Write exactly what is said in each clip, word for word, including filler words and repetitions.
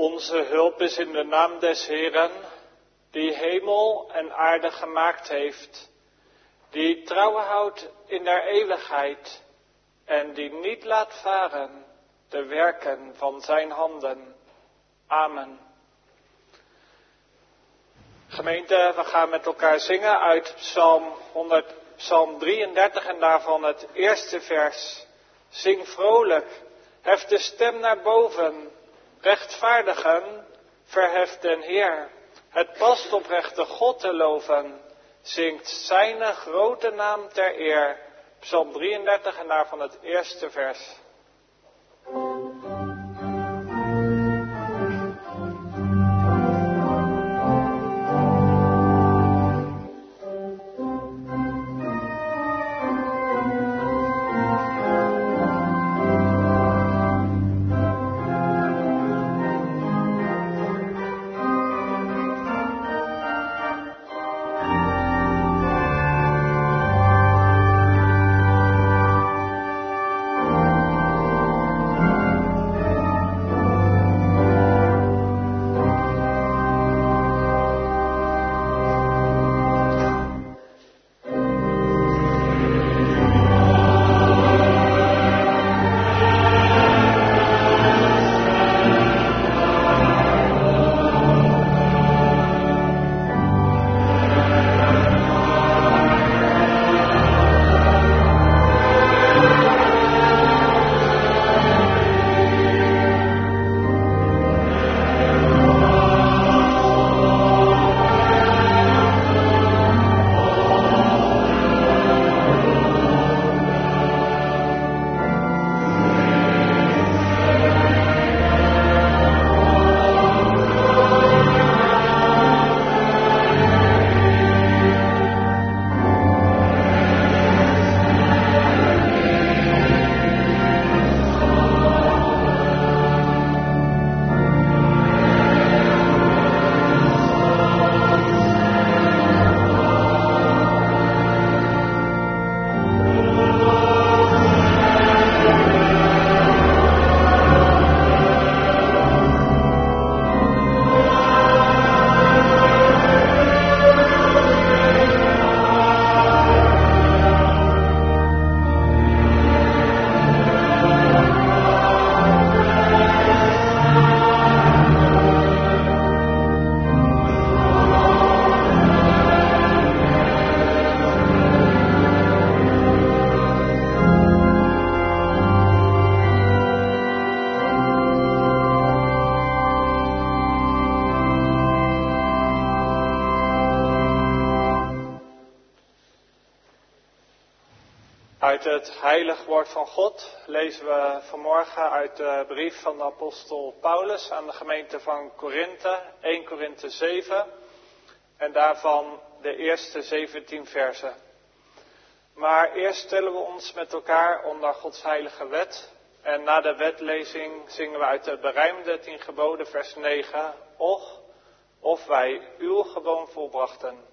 Onze hulp is in de naam des Heeren, die hemel en aarde gemaakt heeft, die trouw houdt in der eeuwigheid en die niet laat varen de werken van zijn handen. Amen. Gemeente, we gaan met elkaar zingen uit Psalm, honderd, Psalm drieëndertig en daarvan het eerste vers. Zing vrolijk, hef de stem naar boven, rechtvaardigen, verhef den Heer. Het past oprechte God te loven, zingt zijn grote naam ter eer. Psalm drieëndertig en daarvan het eerste vers. Uit het heilig woord van God lezen we vanmorgen uit de brief van de apostel Paulus aan de gemeente van Korinthe, eerste Korinthe zeven, en daarvan de eerste zeventien versen. Maar eerst stellen we ons met elkaar onder Gods heilige wet, en na de wetlezing zingen we uit de berijmde tien geboden vers negen, Och, of wij uw gewoon volbrachten.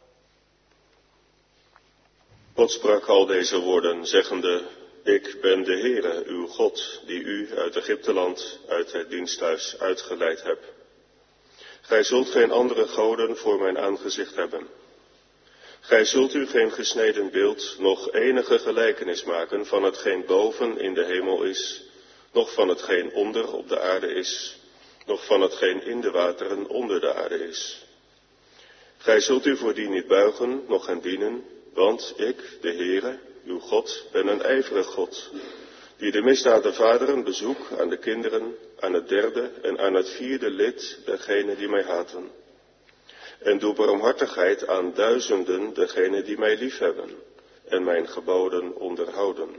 God sprak al deze woorden, zeggende, ik ben de Heere, uw God, die u uit Egypteland, uit het diensthuis uitgeleid hebt. Gij zult geen andere goden voor mijn aangezicht hebben. Gij zult u geen gesneden beeld, noch enige gelijkenis maken van hetgeen boven in de hemel is, noch van hetgeen onder op de aarde is, noch van hetgeen in de wateren onder de aarde is. Gij zult u voor die niet buigen, noch hen dienen, want ik, de Heere, uw God, ben een ijverig God, die de misdaden vaderen bezoek aan de kinderen, aan het derde en aan het vierde lid degenen die mij haten. En doe barmhartigheid aan duizenden degenen die mij liefhebben en mijn geboden onderhouden.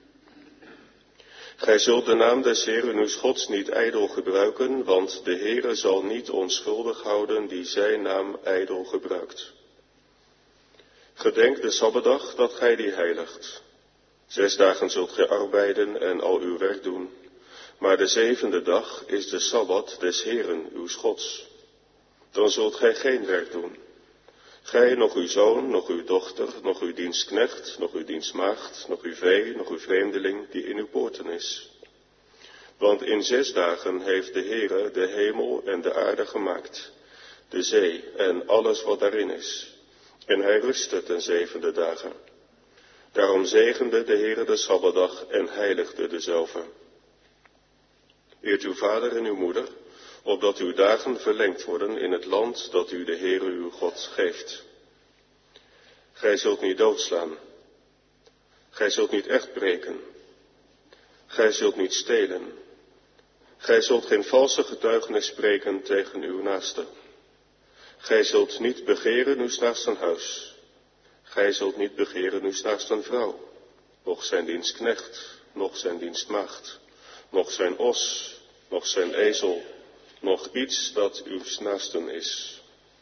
Gij zult de naam des Heeren uws Gods niet ijdel gebruiken, want de Heere zal niet onschuldig houden die zijn naam ijdel gebruikt. Gedenk de Sabbatdag dat gij die heiligt. Zes dagen zult gij arbeiden en al uw werk doen, maar de zevende dag is de Sabbat des Heeren uws Gods. Dan zult gij geen werk doen. Gij, nog uw zoon, nog uw dochter, nog uw dienstknecht, nog uw dienstmaagd, nog uw vee, nog uw vreemdeling die in uw poorten is. Want in zes dagen heeft de Heere de hemel en de aarde gemaakt, de zee en alles wat daarin is. En hij rustte ten zevende dagen. Daarom zegende de Heere de Sabbatdag en heiligde dezelve. Eert uw vader en uw moeder, opdat uw dagen verlengd worden in het land dat u de Heere uw God geeft. Gij zult niet doodslaan. Gij zult niet echt breken. Gij zult niet stelen. Gij zult geen valse getuigenis spreken tegen uw naaste. Gij zult niet begeren uw naaste huis. Gij zult niet begeren uw naaste vrouw, noch zijn dienstknecht, noch zijn dienstmaagd, noch zijn os, noch zijn ezel, noch iets dat uw naasten is.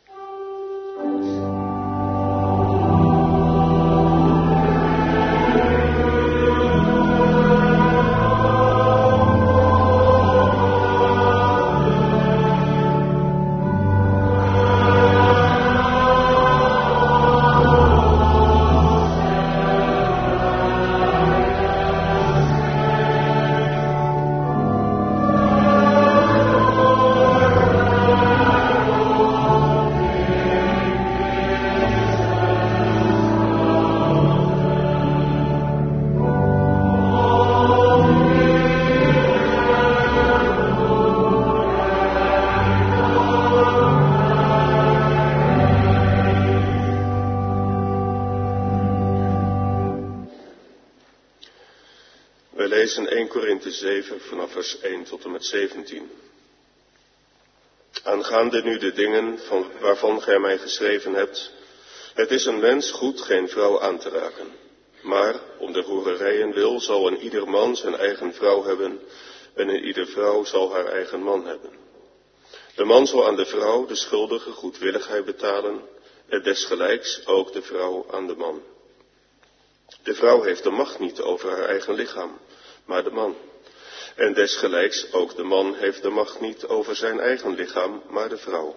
eerste Korinthe zeven vanaf vers één tot en met zeventien. Aangaande nu de dingen van, waarvan gij mij geschreven hebt, het is een mens goed geen vrouw aan te raken. Maar om de hoererijen wil zal een ieder man zijn eigen vrouw hebben en een ieder vrouw zal haar eigen man hebben. De man zal aan de vrouw de schuldige goedwilligheid betalen en desgelijks ook de vrouw aan de man. De vrouw heeft de macht niet over haar eigen lichaam, maar de man. En desgelijks ook de man heeft de macht niet over zijn eigen lichaam, maar de vrouw.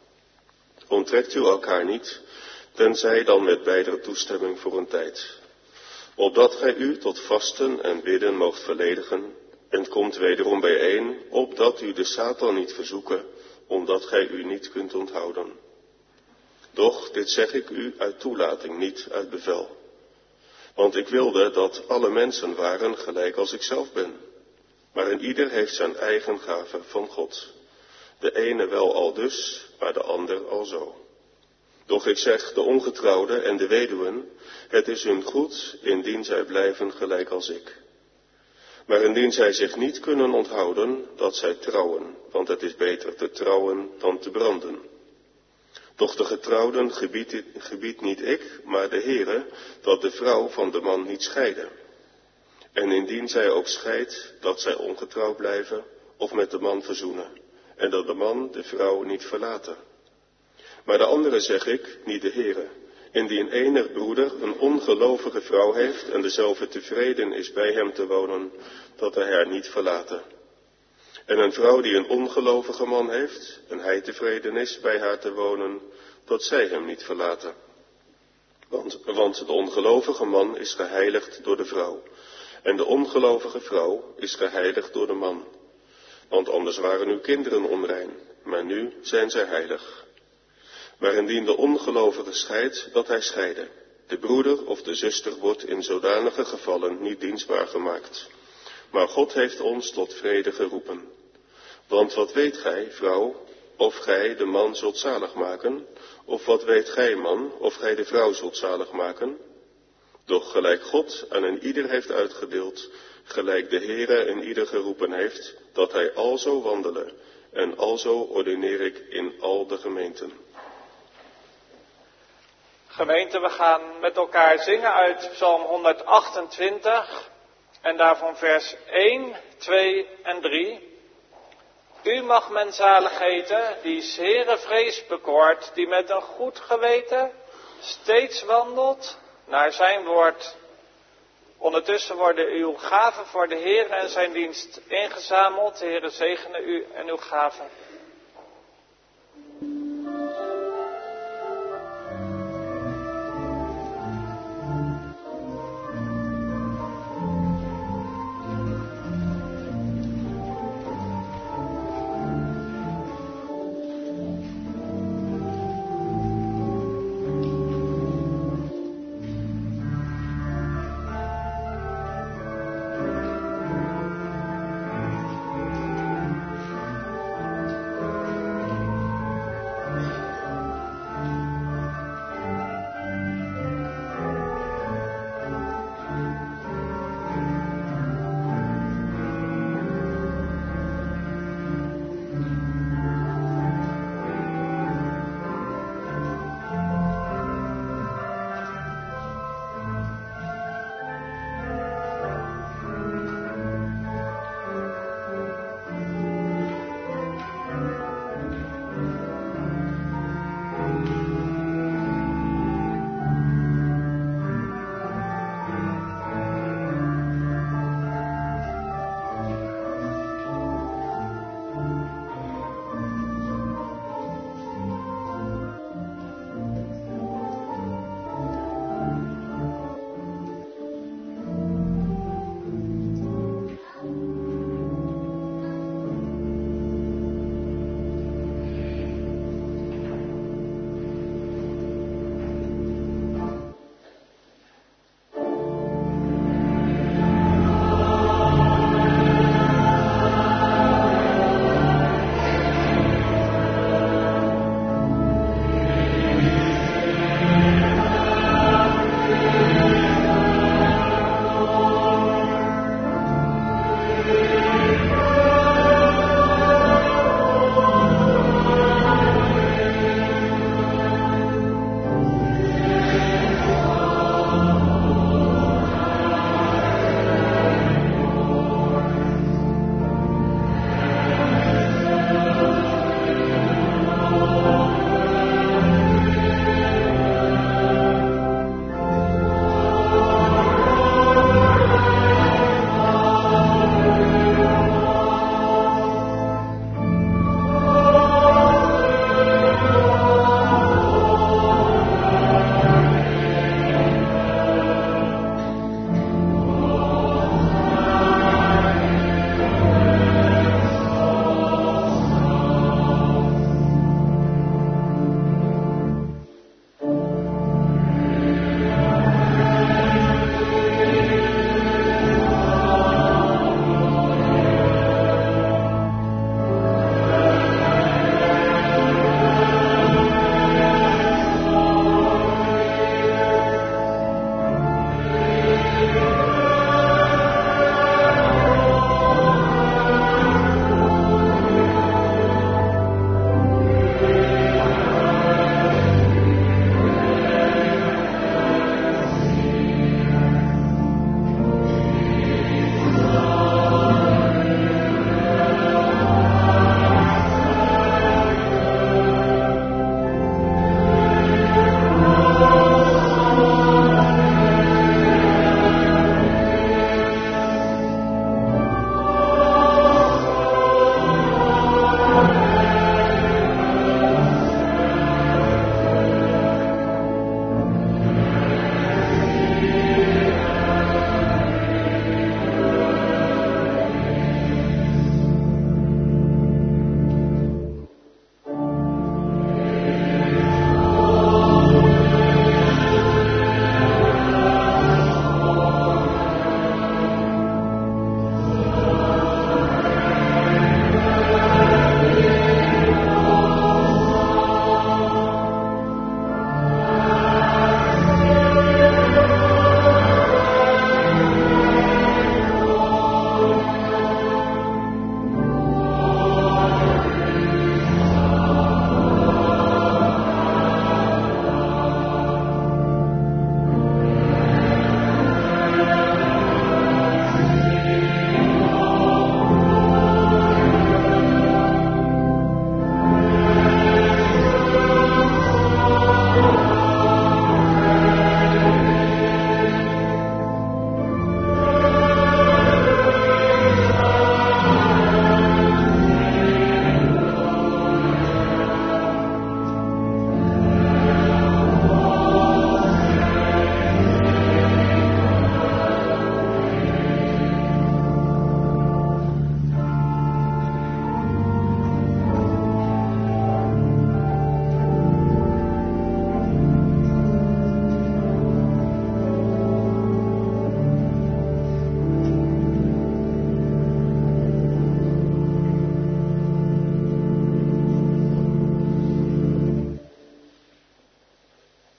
Onttrekt u elkaar niet, tenzij dan met beider toestemming voor een tijd. Opdat gij u tot vasten en bidden moogt verledigen, en komt wederom bijeen, opdat u de Satan niet verzoeken, omdat gij u niet kunt onthouden. Doch dit zeg ik u uit toelating, niet uit bevel. Want ik wilde dat alle mensen waren gelijk als ik zelf ben. Maar een ieder heeft zijn eigen gave van God. De ene wel al dus, maar de ander al zo. Doch ik zeg, de ongetrouwden en de weduwen, het is hun goed, indien zij blijven gelijk als ik. Maar indien zij zich niet kunnen onthouden, dat zij trouwen, want het is beter te trouwen dan te branden. Doch de getrouwden gebiedt, gebiedt niet ik, maar de Heere, dat de vrouw van de man niet scheide. En indien zij ook scheidt, dat zij ongetrouwd blijven of met de man verzoenen, en dat de man de vrouw niet verlaten. Maar de andere zeg ik, niet de Heere, indien enig broeder een ongelovige vrouw heeft en dezelfde tevreden is bij hem te wonen, dat hij haar niet verlaten. En een vrouw die een ongelovige man heeft en hij tevreden is bij haar te wonen, dat zij hem niet verlaten. Want, want de ongelovige man is geheiligd door de vrouw en de ongelovige vrouw is geheiligd door de man. Want anders waren uw kinderen onrein, maar nu zijn zij heilig. Maar indien de ongelovige scheidt, dat hij scheide. De broeder of de zuster wordt in zodanige gevallen niet dienstbaar gemaakt. Maar God heeft ons tot vrede geroepen. Want wat weet gij, vrouw, of gij de man zult zalig maken? Of wat weet gij, man, of gij de vrouw zult zalig maken? Doch gelijk God aan een ieder heeft uitgedeeld, gelijk de Heere een ieder geroepen heeft, dat hij alzo wandelen. En alzo ordineer ik in al de gemeenten. Gemeente, we gaan met elkaar zingen uit Psalm honderdachtentwintig en daarvan vers één, twee en drie. U mag men zalig heten, die 's Heere vrees bekoort, die met een goed geweten steeds wandelt naar zijn woord. Ondertussen worden uw gaven voor de Heer en zijn dienst ingezameld. De Heere zegene u en uw gaven.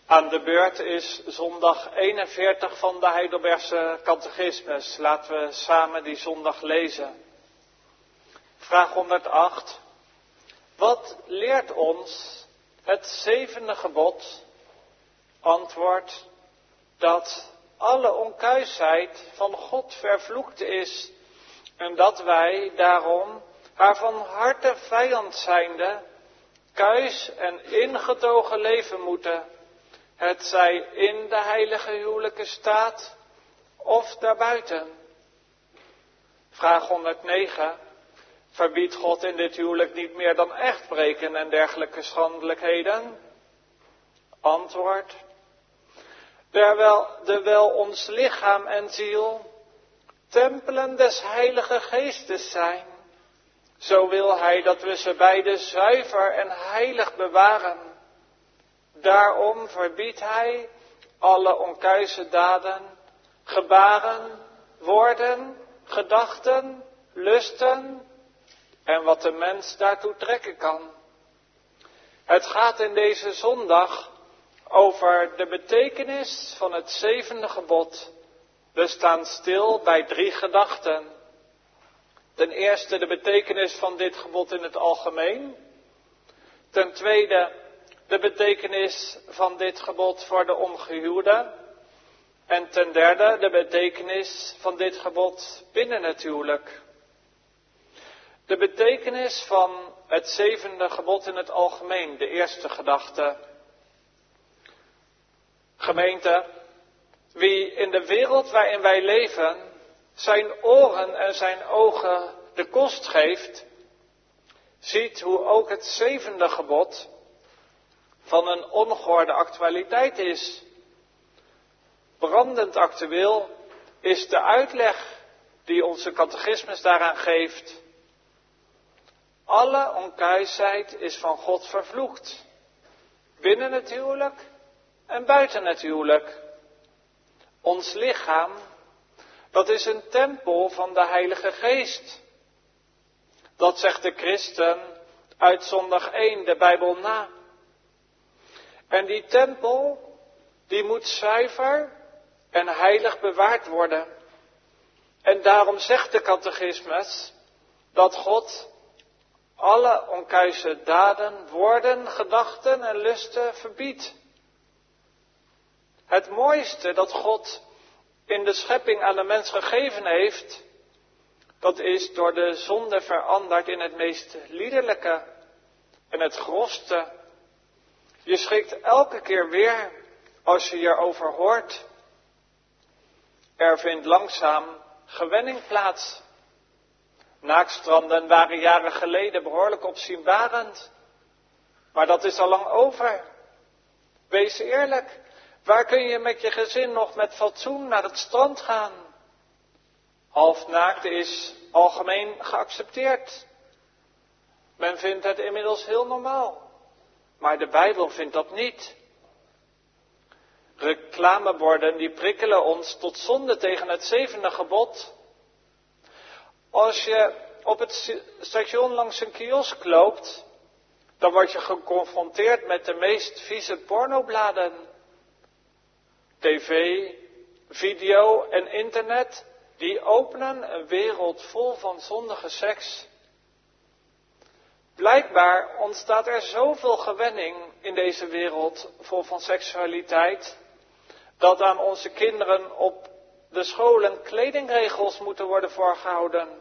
Aan de beurt is zondag eenenveertig van de Heidelbergse catechismus. Laten we samen die zondag lezen. Vraag honderdacht. Wat leert ons het zevende gebod? Antwoord: dat alle onkuisheid van God vervloekt is en dat wij daarom haar van harte vijand zijnde kuis en ingetogen leven moeten, het zij in de heilige huwelijke staat of daarbuiten. Vraag honderdnegen. Verbiedt God in dit huwelijk niet meer dan echtbreken en dergelijke schandelijkheden? Antwoord: terwijl de wel ons lichaam en ziel tempelen des heilige geestes zijn, zo wil hij dat we ze beide zuiver en heilig bewaren. Daarom verbiedt hij alle onkuise daden, gebaren, woorden, gedachten, lusten en wat de mens daartoe trekken kan. Het gaat in deze zondag over de betekenis van het zevende gebod. We staan stil bij drie gedachten. Ten eerste de betekenis van dit gebod in het algemeen. Ten tweede de betekenis van dit gebod voor de ongehuwden. En ten derde de betekenis van dit gebod binnen het huwelijk. De betekenis van het zevende gebod in het algemeen, de eerste gedachte. Gemeente, wie in de wereld waarin wij leven zijn oren en zijn ogen de kost geeft, ziet hoe ook het zevende gebod van een ongehoorde actualiteit is. Brandend actueel is de uitleg die onze catechismus daaraan geeft. Alle onkuisheid is van God vervloekt, binnen het huwelijk en buiten het huwelijk. Ons lichaam, dat is een tempel van de Heilige Geest. Dat zegt de christen uit zondag één, de Bijbel na. En die tempel, die moet zuiver en heilig bewaard worden. En daarom zegt de catechismus dat God alle onkuise daden, woorden, gedachten en lusten verbiedt. Het mooiste dat God in de schepping aan de mens gegeven heeft, dat is door de zonde veranderd in het meest liederlijke en het grofste. Je schrikt elke keer weer als je hierover hoort. Er vindt langzaam gewenning plaats. Naakstranden waren jaren geleden behoorlijk opzienbarend, maar dat is al lang over. Wees eerlijk, waar kun je met je gezin nog met fatsoen naar het strand gaan? Halfnaakt is algemeen geaccepteerd. Men vindt het inmiddels heel normaal, maar de Bijbel vindt dat niet. Reclameborden die prikkelen ons tot zonde tegen het zevende gebod. Als je op het station langs een kiosk loopt, dan word je geconfronteerd met de meest vieze pornobladen. tv, video en internet, die openen een wereld vol van zondige seks. Blijkbaar ontstaat er zoveel gewenning in deze wereld vol van seksualiteit, dat aan onze kinderen op de scholen kledingregels moeten worden voorgehouden.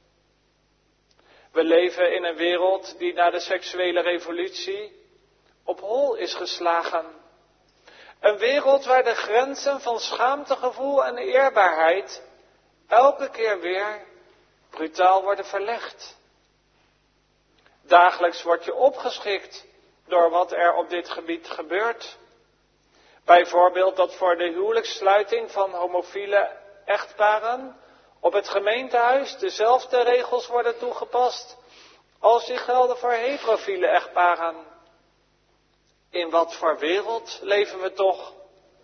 We leven in een wereld die na de seksuele revolutie op hol is geslagen. Een wereld waar de grenzen van schaamtegevoel en eerbaarheid elke keer weer brutaal worden verlegd. Dagelijks word je opgeschrikt door wat er op dit gebied gebeurt. Bijvoorbeeld dat voor de huwelijkssluiting van homofiele echtparen op het gemeentehuis dezelfde regels worden toegepast als die gelden voor heterofiele echtparen. In wat voor wereld leven we toch?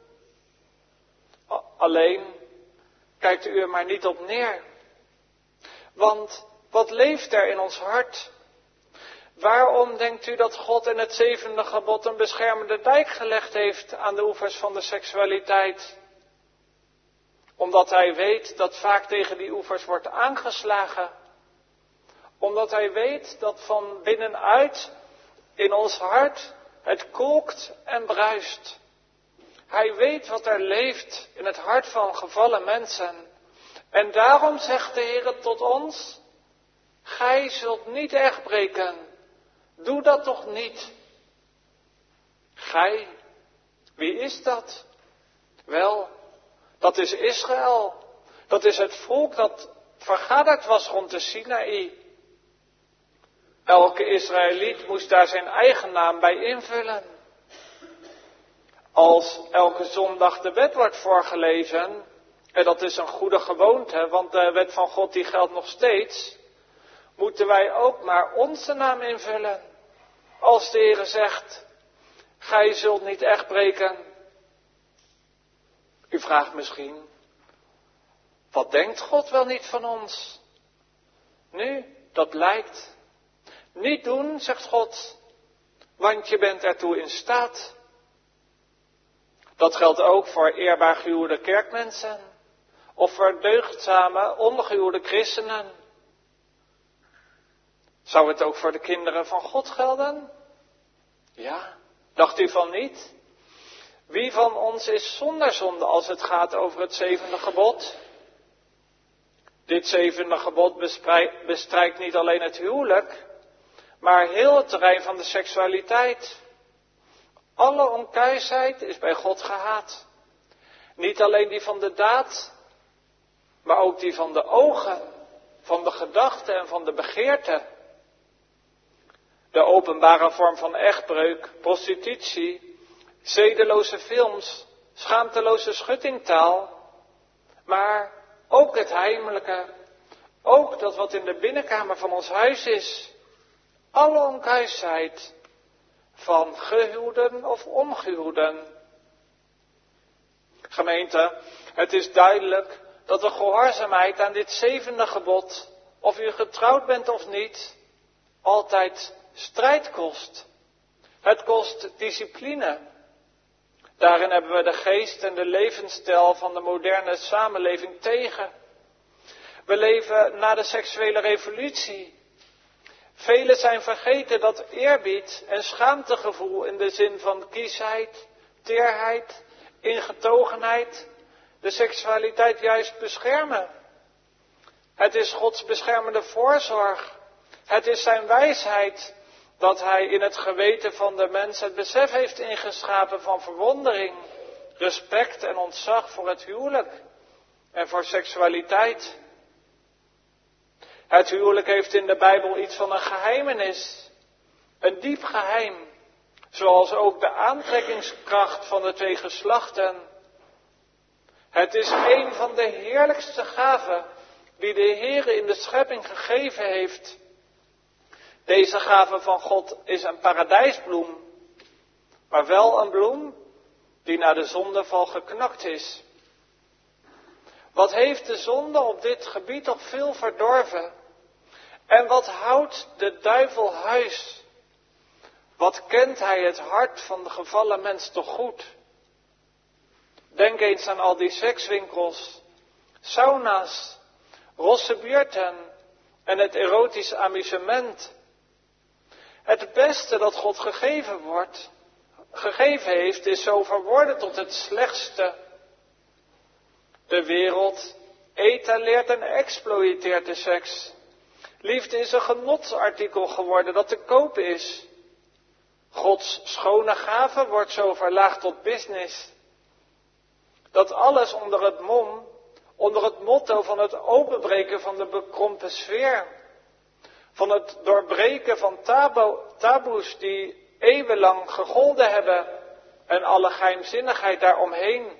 Alleen, kijkt u er maar niet op neer. Want wat leeft er in ons hart? Waarom denkt u dat God in het zevende gebod een beschermende dijk gelegd heeft aan de oevers van de seksualiteit? Omdat hij weet dat vaak tegen die oevers wordt aangeslagen. Omdat hij weet dat van binnenuit in ons hart het kolkt en bruist. Hij weet wat er leeft in het hart van gevallen mensen. En daarom zegt de Heer tot ons: gij zult niet echtbreken. Doe dat toch niet. Gij, wie is dat? Wel, dat is Israël. Dat is het volk dat vergaderd was rond de Sinaï. Elke Israëliet moest daar zijn eigen naam bij invullen. Als elke zondag de wet wordt voorgelezen, en dat is een goede gewoonte, want de wet van God die geldt nog steeds, moeten wij ook maar onze naam invullen. Als de Heer zegt: gij zult niet echtbreken. U vraagt misschien: wat denkt God wel niet van ons? Nu, dat lijkt. Niet doen, zegt God, want je bent ertoe in staat. Dat geldt ook voor eerbaar gehuwde kerkmensen, of voor deugdzame, ongehuwde christenen. Zou het ook voor de kinderen van God gelden? Ja, dacht u van niet? Wie van ons is zonder zonde als het gaat over het zevende gebod? Dit zevende gebod bestrijkt niet alleen het huwelijk, maar heel het terrein van de seksualiteit. Alle onkuisheid is bij God gehaat. Niet alleen die van de daad, maar ook die van de ogen, van de gedachten en van de begeerte. De openbare vorm van echtbreuk, prostitutie, zedeloze films, schaamteloze schuttingtaal, maar ook het heimelijke, ook dat wat in de binnenkamer van ons huis is. Alle onkuisheid, van gehuwden of ongehuwden. Gemeente, het is duidelijk dat de gehoorzaamheid aan dit zevende gebod, of u getrouwd bent of niet, altijd strijd kost. Het kost discipline. Daarin hebben we de geest en de levensstijl van de moderne samenleving tegen. We leven na de seksuele revolutie. Velen zijn vergeten dat eerbied en schaamtegevoel in de zin van kiesheid, teerheid, ingetogenheid de seksualiteit juist beschermen. Het is Gods beschermende voorzorg. Het is zijn wijsheid dat hij in het geweten van de mens het besef heeft ingeschapen van verwondering, respect en ontzag voor het huwelijk en voor seksualiteit. Het huwelijk heeft in de Bijbel iets van een geheimenis, een diep geheim, zoals ook de aantrekkingskracht van de twee geslachten. Het is een van de heerlijkste gaven die de Heere in de schepping gegeven heeft. Deze gave van God is een paradijsbloem, maar wel een bloem die na de zondeval geknakt is. Wat heeft de zonde op dit gebied toch veel verdorven? En wat houdt de duivel huis? Wat kent hij het hart van de gevallen mens toch goed? Denk eens aan al die sekswinkels, sauna's, rosse buurten en het erotisch amusement. Het beste dat God gegeven wordt, gegeven heeft, is zo verworden tot het slechtste. De wereld etaleert en exploiteert de seks. Liefde is een genotsartikel geworden dat te koop is. Gods schone gave wordt zo verlaagd tot business. Dat alles onder het mom, onder het motto van het openbreken van de bekrompen sfeer. Van het doorbreken van taboe, taboes die eeuwenlang gegolden hebben en alle geheimzinnigheid daaromheen.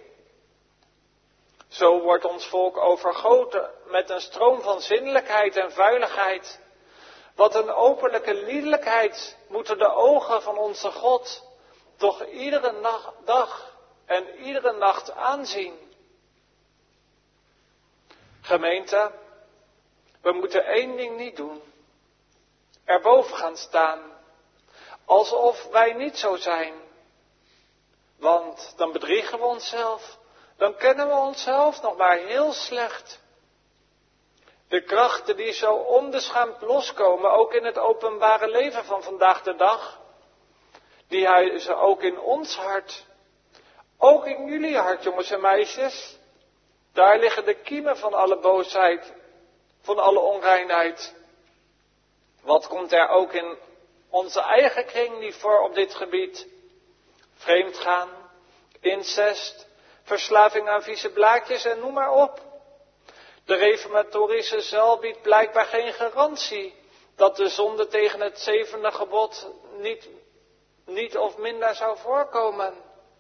Zo wordt ons volk overgoten met een stroom van zinnelijkheid en vuiligheid. Wat een openlijke liederlijkheid moeten de ogen van onze God toch iedere nacht, dag en iedere nacht aanzien. Gemeente, we moeten één ding niet doen. erboven gaan staan. Alsof wij niet zo zijn. Want dan bedriegen we onszelf. Dan kennen we onszelf nog maar heel slecht. De krachten die zo onbeschaamd loskomen, ook in het openbare leven van vandaag de dag, die huizen ook in ons hart. Ook in jullie hart, jongens en meisjes. Daar liggen de kiemen van alle boosheid, van alle onreinheid. Wat komt er ook in onze eigen kring niet voor op dit gebied? Vreemdgaan, incest, verslaving aan vieze blaadjes en noem maar op. De reformatorische zeil biedt blijkbaar geen garantie dat de zonde tegen het zevende gebod niet, niet of minder zou voorkomen.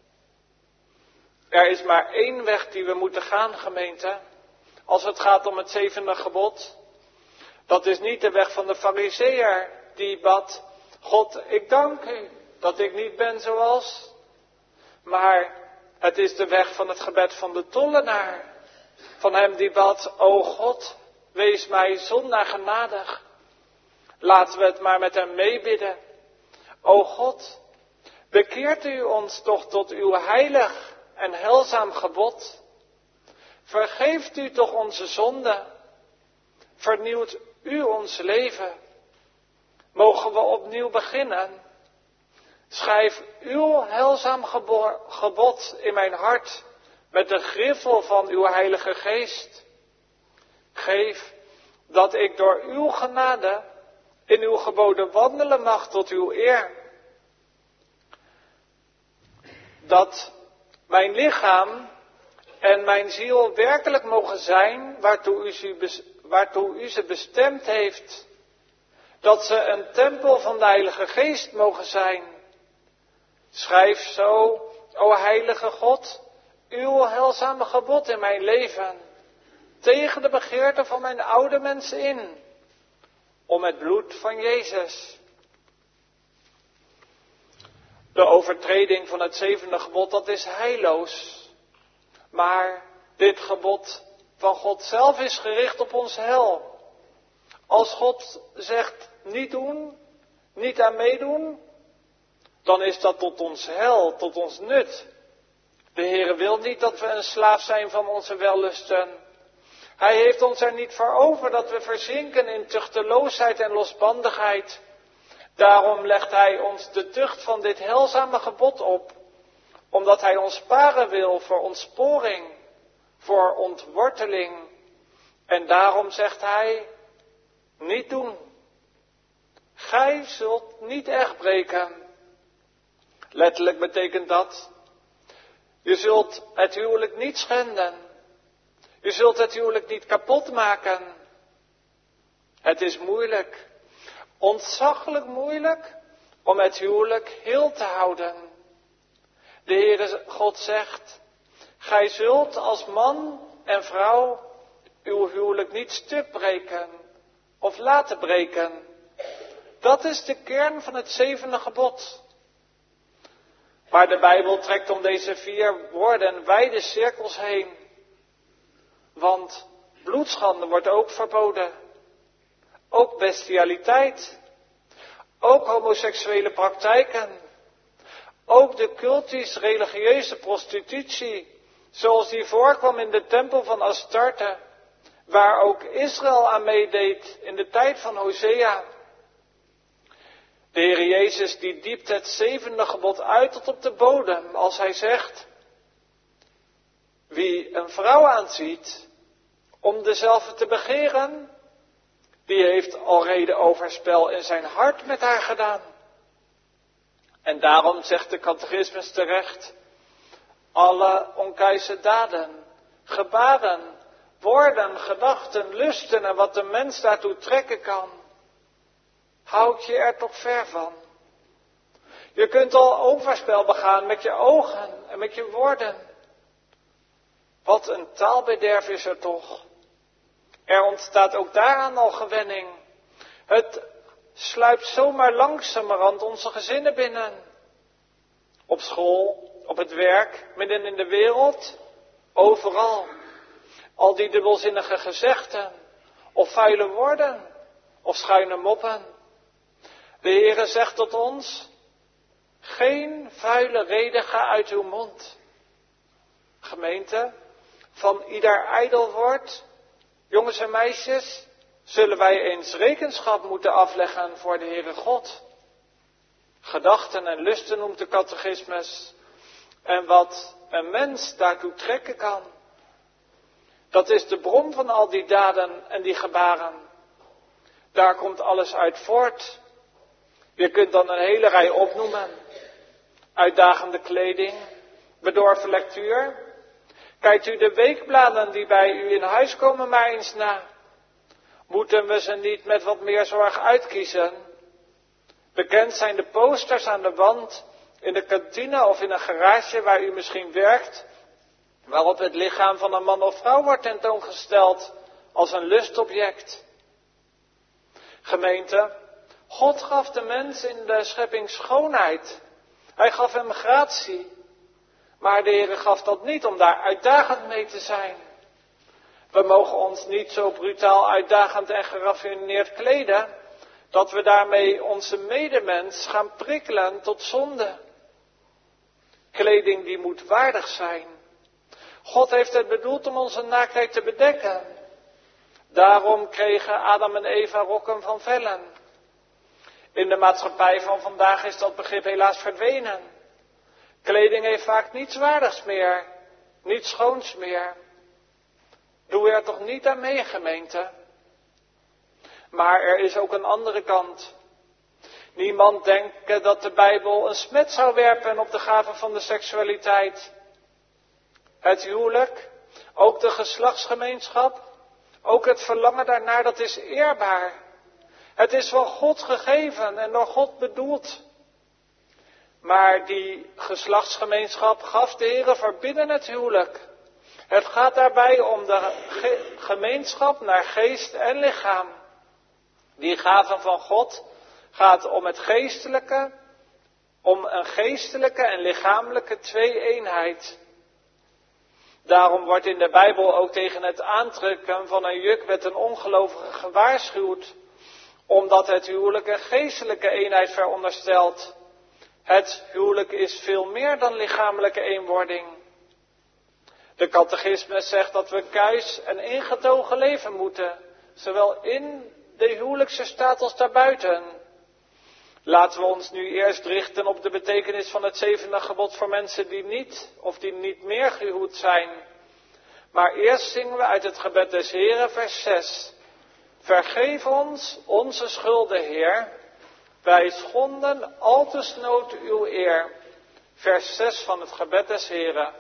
Er is maar één weg die we moeten gaan, gemeente, als het gaat om het zevende gebod. Dat is niet de weg van de farizeeër die bad: God, ik dank u dat ik niet ben zoals. Maar het is de weg van het gebed van de tollenaar. Van hem die bad: o God, wees mij zondaar genadig. Laten we het maar met hem meebidden. O God, bekeert u ons toch tot uw heilig en heilzaam gebod. Vergeeft u toch onze zonde. Vernieuwt u ons leven. Mogen we opnieuw beginnen. Schrijf uw heilzaam gebod in mijn hart met de griffel van uw Heilige Geest. Geef dat ik door uw genade in uw geboden wandelen mag tot uw eer. Dat mijn lichaam en mijn ziel werkelijk mogen zijn waartoe u ze, waartoe u ze bestemd heeft. Dat ze een tempel van de Heilige Geest mogen zijn. Schrijf zo, o Heilige God, uw heilzame gebod in mijn leven, tegen de begeerte van mijn oude mens in, om het bloed van Jezus. De overtreding van het zevende gebod, dat is heilloos. Maar dit gebod van God zelf is gericht op ons heil. Als God zegt niet doen, niet aan meedoen, dan is dat tot ons heil, tot ons nut. De Heere wil niet dat we een slaaf zijn van onze wellusten. Hij heeft ons er niet voor over dat we verzinken in tuchteloosheid en losbandigheid. Daarom legt Hij ons de tucht van dit heilzame gebod op, omdat Hij ons sparen wil voor ontsporing, voor ontworteling. En daarom zegt Hij, niet doen. Gij zult niet echt breken. Letterlijk betekent dat, je zult het huwelijk niet schenden. Je zult het huwelijk niet kapot maken. Het is moeilijk, ontzaglijk moeilijk, om het huwelijk heel te houden. De Heere God zegt, gij zult als man en vrouw uw huwelijk niet stuk breken of laten breken. Dat is de kern van het zevende gebod. Maar de Bijbel trekt om deze vier woorden wijde cirkels heen. Want bloedschande wordt ook verboden. Ook bestialiteit. Ook homoseksuele praktijken. Ook de cultisch-religieuze prostitutie, zoals die voorkwam in de tempel van Astarte, waar ook Israël aan meedeed in de tijd van Hosea. De Heer Jezus die diept het zevende gebod uit tot op de bodem als hij zegt, wie een vrouw aanziet om dezelfde te begeren, die heeft al reden overspel in zijn hart met haar gedaan. En daarom zegt de catechismus terecht, alle onkuise daden, gebaren, woorden, gedachten, lusten en wat de mens daartoe trekken kan, houd je er toch ver van. Je kunt al overspel begaan met je ogen en met je woorden. Wat een taalbederf is er toch. Er ontstaat ook daaraan al gewenning. Het sluipt zomaar langzamerhand onze gezinnen binnen. Op school, op het werk, midden in de wereld, overal. Al die dubbelzinnige gezegden, of vuile woorden, of schuine moppen. De Heere zegt tot ons, geen vuile reden ga uit uw mond. Gemeente, van ieder ijdel woord, jongens en meisjes, zullen wij eens rekenschap moeten afleggen voor de Heere God. Gedachten en lusten noemt de catechismus. En wat een mens daartoe trekken kan. Dat is de bron van al die daden en die gebaren. Daar komt alles uit voort. Je kunt dan een hele rij opnoemen. Uitdagende kleding, bedorven lectuur. Kijkt u de weekbladen die bij u in huis komen maar eens na. Moeten we ze niet met wat meer zorg uitkiezen? Bekend zijn de posters aan de wand, in de kantine of in een garage waar u misschien werkt, waarop het lichaam van een man of vrouw wordt tentoongesteld als een lustobject. Gemeente, God gaf de mens in de schepping schoonheid. Hij gaf hem gratie. Maar de Heere gaf dat niet om daar uitdagend mee te zijn. We mogen ons niet zo brutaal uitdagend en geraffineerd kleden, dat we daarmee onze medemens gaan prikkelen tot zonde. Kleding die moet waardig zijn. God heeft het bedoeld om onze naaktheid te bedekken. Daarom kregen Adam en Eva rokken van vellen. In de maatschappij van vandaag is dat begrip helaas verdwenen. Kleding heeft vaak niets waardigs meer, niets schoons meer. Doe er toch niet aan mee, gemeente? Maar er is ook een andere kant. Niemand denkt dat de Bijbel een smet zou werpen op de gave van de seksualiteit. Het huwelijk, ook de geslachtsgemeenschap, ook het verlangen daarnaar, dat is eerbaar. Het is van God gegeven en door God bedoeld. Maar die geslachtsgemeenschap gaf de Heere verbinnen het huwelijk. Het gaat daarbij om de ge- gemeenschap naar geest en lichaam. Die gave van God gaat om het geestelijke, om een geestelijke en lichamelijke twee-eenheid. Daarom wordt in de Bijbel ook tegen het aantrekken van een juk met een ongelovige gewaarschuwd, omdat het huwelijk een geestelijke eenheid veronderstelt. Het huwelijk is veel meer dan lichamelijke eenwording. De catechismus zegt dat we kuis en ingetogen leven moeten, zowel in de huwelijkse staat als daarbuiten. Laten we ons nu eerst richten op de betekenis van het zevende gebod voor mensen die niet of die niet meer gehuwd zijn. Maar eerst zingen we uit het gebed des Heren vers zes. Vergeef ons onze schulden, Heer. Wij schonden al te snood uw eer. Vers zes van het gebed des Heren.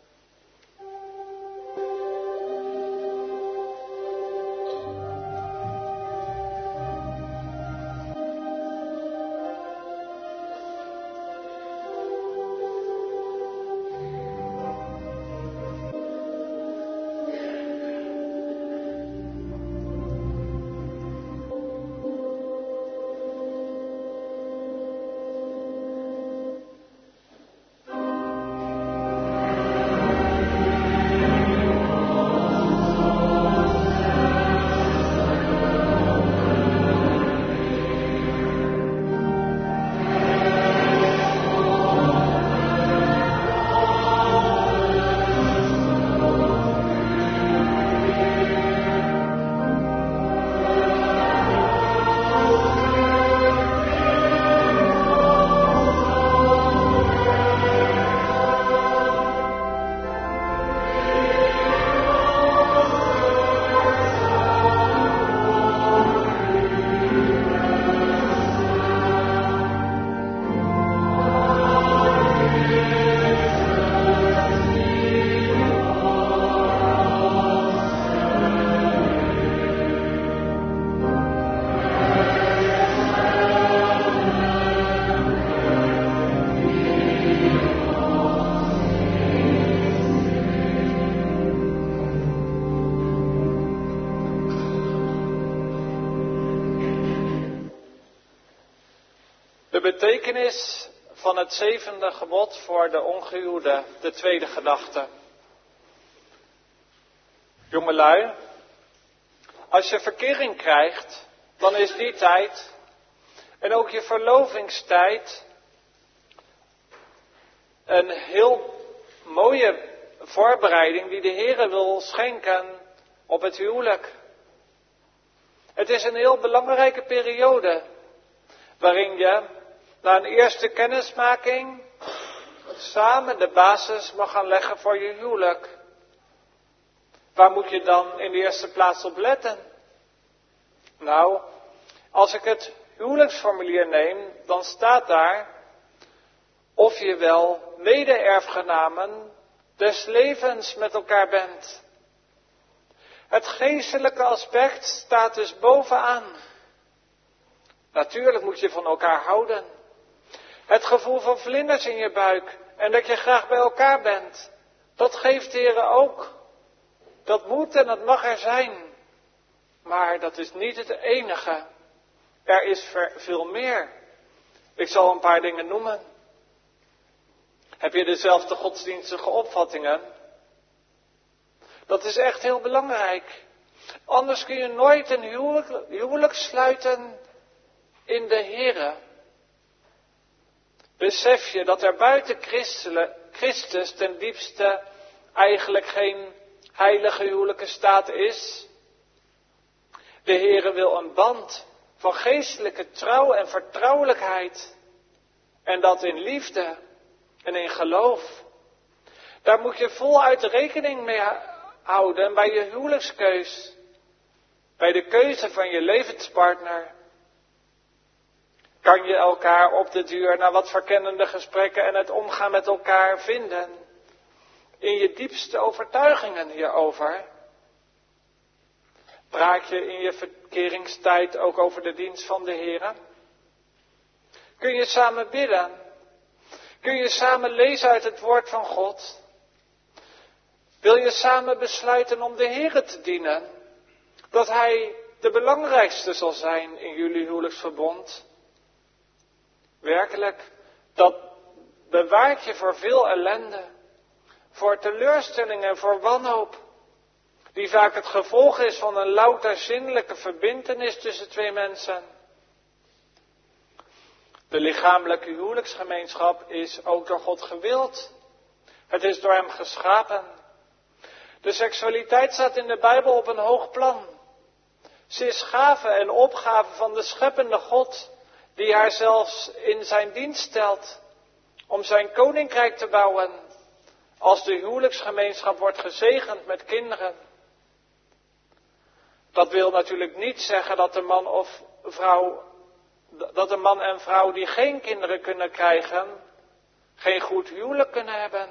De betekenis van het zevende gebod voor de ongehuwde, de tweede gedachte. Jongelui, als je verkering krijgt, dan is die tijd En ook je verlovingstijd. Een heel mooie voorbereiding die de Heer wil schenken op het huwelijk. Het is een heel belangrijke periode waarin je na een eerste kennismaking samen de basis mag gaan leggen voor je huwelijk. Waar moet je dan in de eerste plaats op letten? Nou, als ik het huwelijksformulier neem, dan staat daar of je wel mede-erfgenamen des levens met elkaar bent. Het geestelijke aspect staat dus bovenaan. Natuurlijk moet je van elkaar houden. Het gevoel van vlinders in je buik en dat je graag bij elkaar bent, dat geeft de Heer ook. Dat moet en dat mag er zijn. Maar dat is niet het enige. Er is veel meer. Ik zal een paar dingen noemen. Heb je dezelfde godsdienstige opvattingen? Dat is echt heel belangrijk. Anders kun je nooit een huwelijk, huwelijk sluiten in de Here. Besef je dat er buiten Christus ten diepste eigenlijk geen heilige huwelijke staat is? De Heere wil een band van geestelijke trouw en vertrouwelijkheid. En dat in liefde en in geloof. Daar moet je voluit rekening mee houden bij je huwelijkskeus. Bij de keuze van je levenspartner. Kan je elkaar op de duur na wat verkennende gesprekken en het omgaan met elkaar vinden? In je diepste overtuigingen hierover? Praat je in je verkeringstijd ook over de dienst van de Heer? Kun je samen bidden? Kun je samen lezen uit het woord van God? Wil je samen besluiten om de Heer te dienen? Dat Hij de belangrijkste zal zijn in jullie huwelijksverbond? Werkelijk, dat bewaart je voor veel ellende, voor teleurstelling en voor wanhoop, die vaak het gevolg is van een louter zinnelijke verbintenis tussen twee mensen. De lichamelijke huwelijksgemeenschap is ook door God gewild. Het is door Hem geschapen. De seksualiteit staat in de Bijbel op een hoog plan. Ze is gave en opgave van de scheppende God, die haar zelfs in zijn dienst stelt, om zijn koninkrijk te bouwen, als de huwelijksgemeenschap wordt gezegend met kinderen. Dat wil natuurlijk niet zeggen dat de man of vrouw, dat een man en vrouw die geen kinderen kunnen krijgen, geen goed huwelijk kunnen hebben.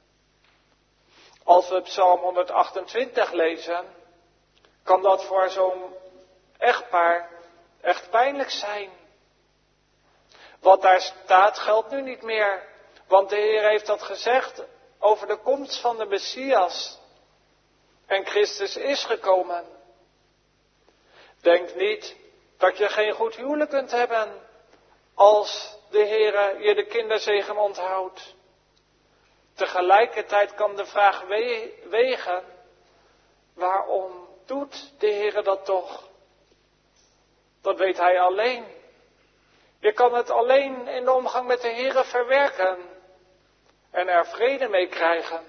Als we Psalm honderdachtentwintig lezen, kan dat voor zo'n echtpaar echt pijnlijk zijn. Wat daar staat geldt nu niet meer, want de Heer heeft dat gezegd over de komst van de Messias. En Christus is gekomen. Denk niet dat je geen goed huwelijk kunt hebben als de Heer je de kinderzegen onthoudt. Tegelijkertijd kan de vraag wegen, waarom doet de Heer dat toch? Dat weet Hij alleen. Je kan het alleen in de omgang met de Heer verwerken en er vrede mee krijgen.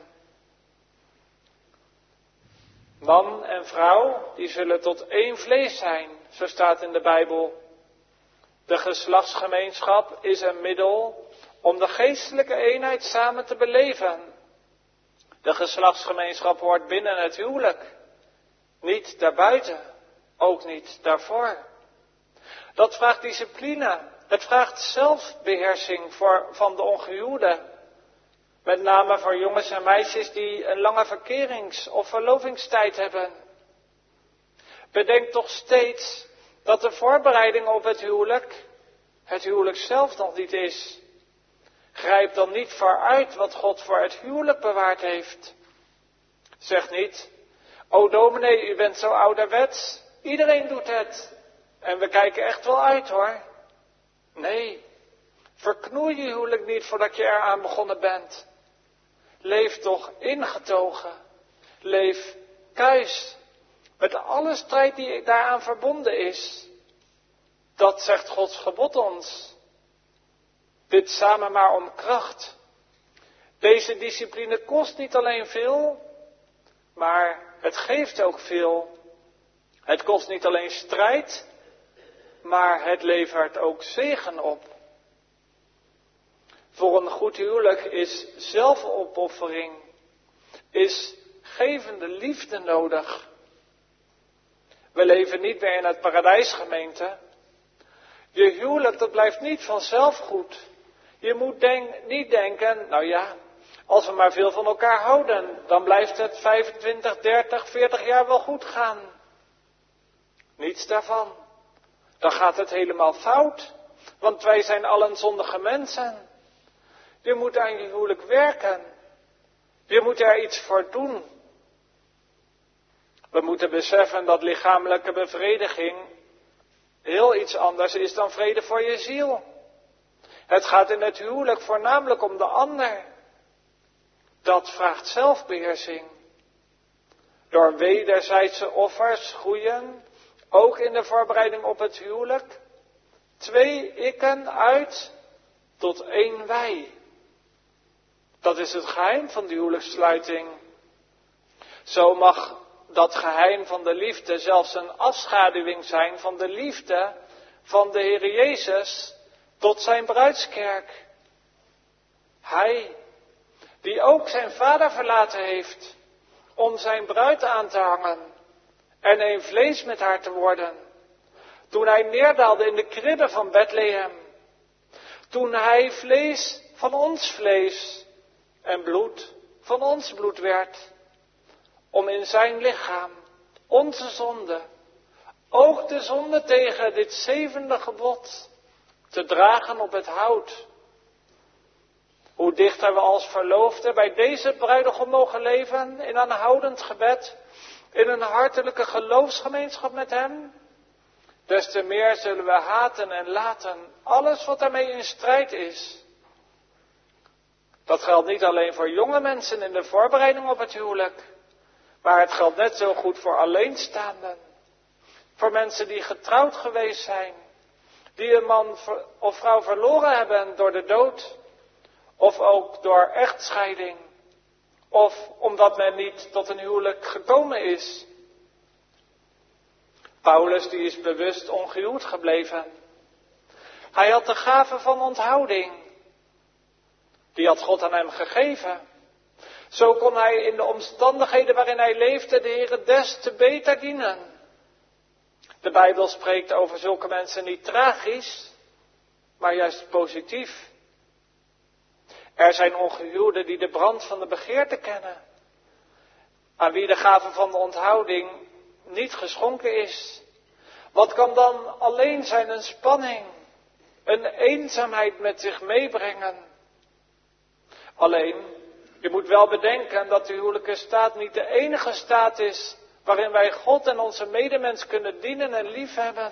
Man en vrouw, die zullen tot één vlees zijn, zo staat in de Bijbel. De geslachtsgemeenschap is een middel om de geestelijke eenheid samen te beleven. De geslachtsgemeenschap hoort binnen het huwelijk, niet daarbuiten, ook niet daarvoor. Dat vraagt discipline, het vraagt zelfbeheersing voor, van de ongehuwde. Met name voor jongens en meisjes die een lange verkerings- of verlovingstijd hebben. Bedenk toch steeds dat de voorbereiding op het huwelijk, het huwelijk zelf nog niet is. Grijp dan niet vooruit wat God voor het huwelijk bewaard heeft. Zeg niet, o dominee, u bent zo ouderwets, iedereen doet het. En we kijken echt wel uit hoor. Nee, verknoei je huwelijk niet voordat je eraan begonnen bent. Leef toch ingetogen. Leef kuis. Met alle strijd die daaraan verbonden is. Dat zegt Gods gebod ons. Bid samen maar om kracht. Deze discipline kost niet alleen veel, maar het geeft ook veel. Het kost niet alleen strijd, maar het levert ook zegen op. Voor een goed huwelijk is zelfopoffering, is gevende liefde nodig. We leven niet meer in het paradijs, gemeente. Je huwelijk, dat blijft niet vanzelf goed. Je moet denk, niet denken, nou ja, als we maar veel van elkaar houden, dan blijft het vijfentwintig, dertig, veertig jaar wel goed gaan. Niets daarvan. Dan gaat het helemaal fout, want wij zijn allen zondige mensen. Je moet aan je huwelijk werken. Je moet er iets voor doen. We moeten beseffen dat lichamelijke bevrediging heel iets anders is dan vrede voor je ziel. Het gaat in het huwelijk voornamelijk om de ander. Dat vraagt zelfbeheersing. Door wederzijdse offers groeien, ook in de voorbereiding op het huwelijk, twee ikken uit tot één wij. Dat is het geheim van de huwelijkssluiting. Zo mag dat geheim van de liefde zelfs een afschaduwing zijn van de liefde van de Heer Jezus tot zijn bruidskerk. Hij, die ook zijn vader verlaten heeft om zijn bruid aan te hangen en een vlees met haar te worden. Toen hij neerdaalde in de kribbe van Bethlehem. Toen hij vlees van ons vlees en bloed van ons bloed werd. Om in zijn lichaam onze zonde, ook de zonde tegen dit zevende gebod, te dragen op het hout. Hoe dichter we als verloofden bij deze bruidegom mogen leven, in aanhoudend gebed, in een hartelijke geloofsgemeenschap met hem, des te meer zullen we haten en laten alles wat daarmee in strijd is. Dat geldt niet alleen voor jonge mensen in de voorbereiding op het huwelijk, maar het geldt net zo goed voor alleenstaanden. Voor mensen die getrouwd geweest zijn, die een man of vrouw verloren hebben door de dood, of ook door echtscheiding, of omdat men niet tot een huwelijk gekomen is. Paulus die is bewust ongehuwd gebleven. Hij had de gave van onthouding. Die had God aan hem gegeven. Zo kon hij in de omstandigheden waarin hij leefde de Heere des te beter dienen. De Bijbel spreekt over zulke mensen niet tragisch, maar juist positief. Er zijn ongehuwden die de brand van de begeerte kennen, aan wie de gave van de onthouding niet geschonken is. Wat kan dan alleen zijn een spanning, een eenzaamheid met zich meebrengen? Alleen, je moet wel bedenken dat de huwelijke staat niet de enige staat is waarin wij God en onze medemens kunnen dienen en liefhebben.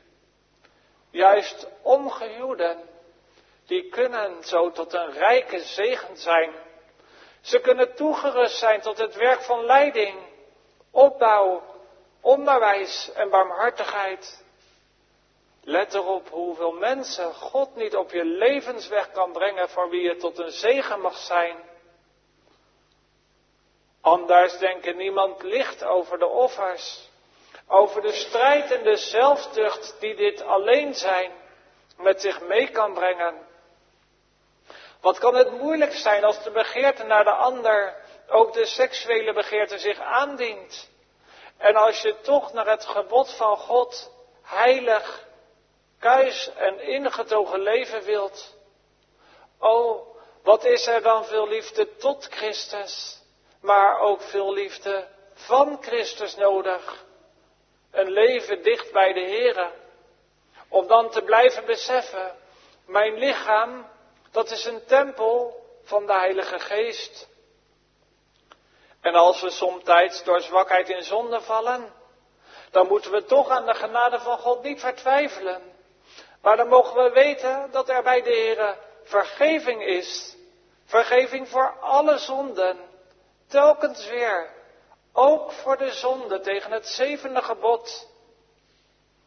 Juist ongehuwden, die kunnen zo tot een rijke zegen zijn. Ze kunnen toegerust zijn tot het werk van leiding, opbouw, onderwijs en barmhartigheid. Let erop hoeveel mensen God niet op je levensweg kan brengen voor wie je tot een zegen mag zijn. Anders denken niemand licht over de offers, over de strijd en de zelftucht die dit alleen zijn met zich mee kan brengen. Wat kan het moeilijk zijn als de begeerte naar de ander, ook de seksuele begeerte, zich aandient. En als je toch naar het gebod van God, heilig, kuis en ingetogen leven wilt. O, wat is er dan veel liefde tot Christus, maar ook veel liefde van Christus nodig. Een leven dicht bij de Heere. Om dan te blijven beseffen, mijn lichaam, dat is een tempel van de Heilige Geest. En als we somtijds door zwakheid in zonde vallen, dan moeten we toch aan de genade van God niet vertwijfelen. Maar dan mogen we weten dat er bij de Heere vergeving is. Vergeving voor alle zonden. Telkens weer. Ook voor de zonde tegen het zevende gebod.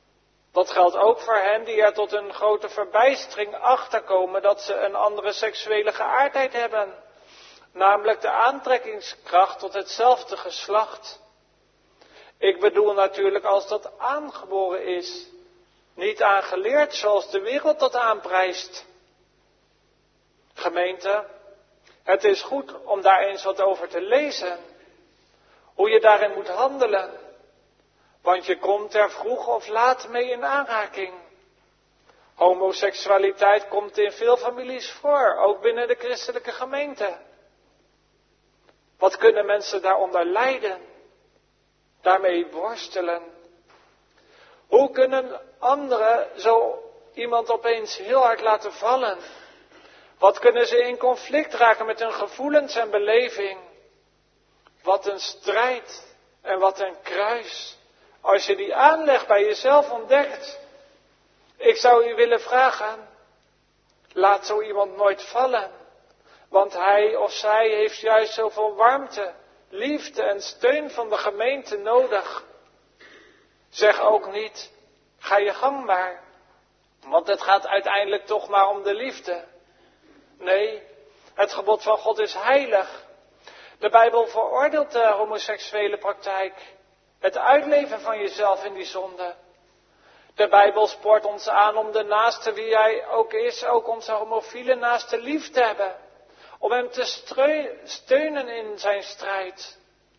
Dat geldt ook voor hen die er tot een grote verbijstering achterkomen dat ze een andere seksuele geaardheid hebben. Namelijk de aantrekkingskracht tot hetzelfde geslacht. Ik bedoel natuurlijk als dat aangeboren is. Niet aangeleerd zoals de wereld dat aanprijst. Gemeente, het is goed om daar eens wat over te lezen. Hoe je daarin moet handelen. Want je komt er vroeg of laat mee in aanraking. Homoseksualiteit komt in veel families voor, ook binnen de christelijke gemeente. Wat kunnen mensen daaronder lijden? Daarmee worstelen. Hoe kunnen anderen zo iemand opeens heel hard laten vallen? Wat kunnen ze in conflict raken met hun gevoelens en beleving? Wat een strijd en wat een kruis. Als je die aanleg bij jezelf ontdekt. Ik zou u willen vragen. Laat zo iemand nooit vallen. Want hij of zij heeft juist zoveel warmte, liefde en steun van de gemeente nodig. Zeg ook niet, ga je gang maar. Want het gaat uiteindelijk toch maar om de liefde. Nee, het gebod van God is heilig. De Bijbel veroordeelt de homoseksuele praktijk. Het uitleven van jezelf in die zonde. De Bijbel spoort ons aan om de naaste wie hij ook is, ook onze homofiele naaste lief te hebben. Om hem te steunen in zijn strijd.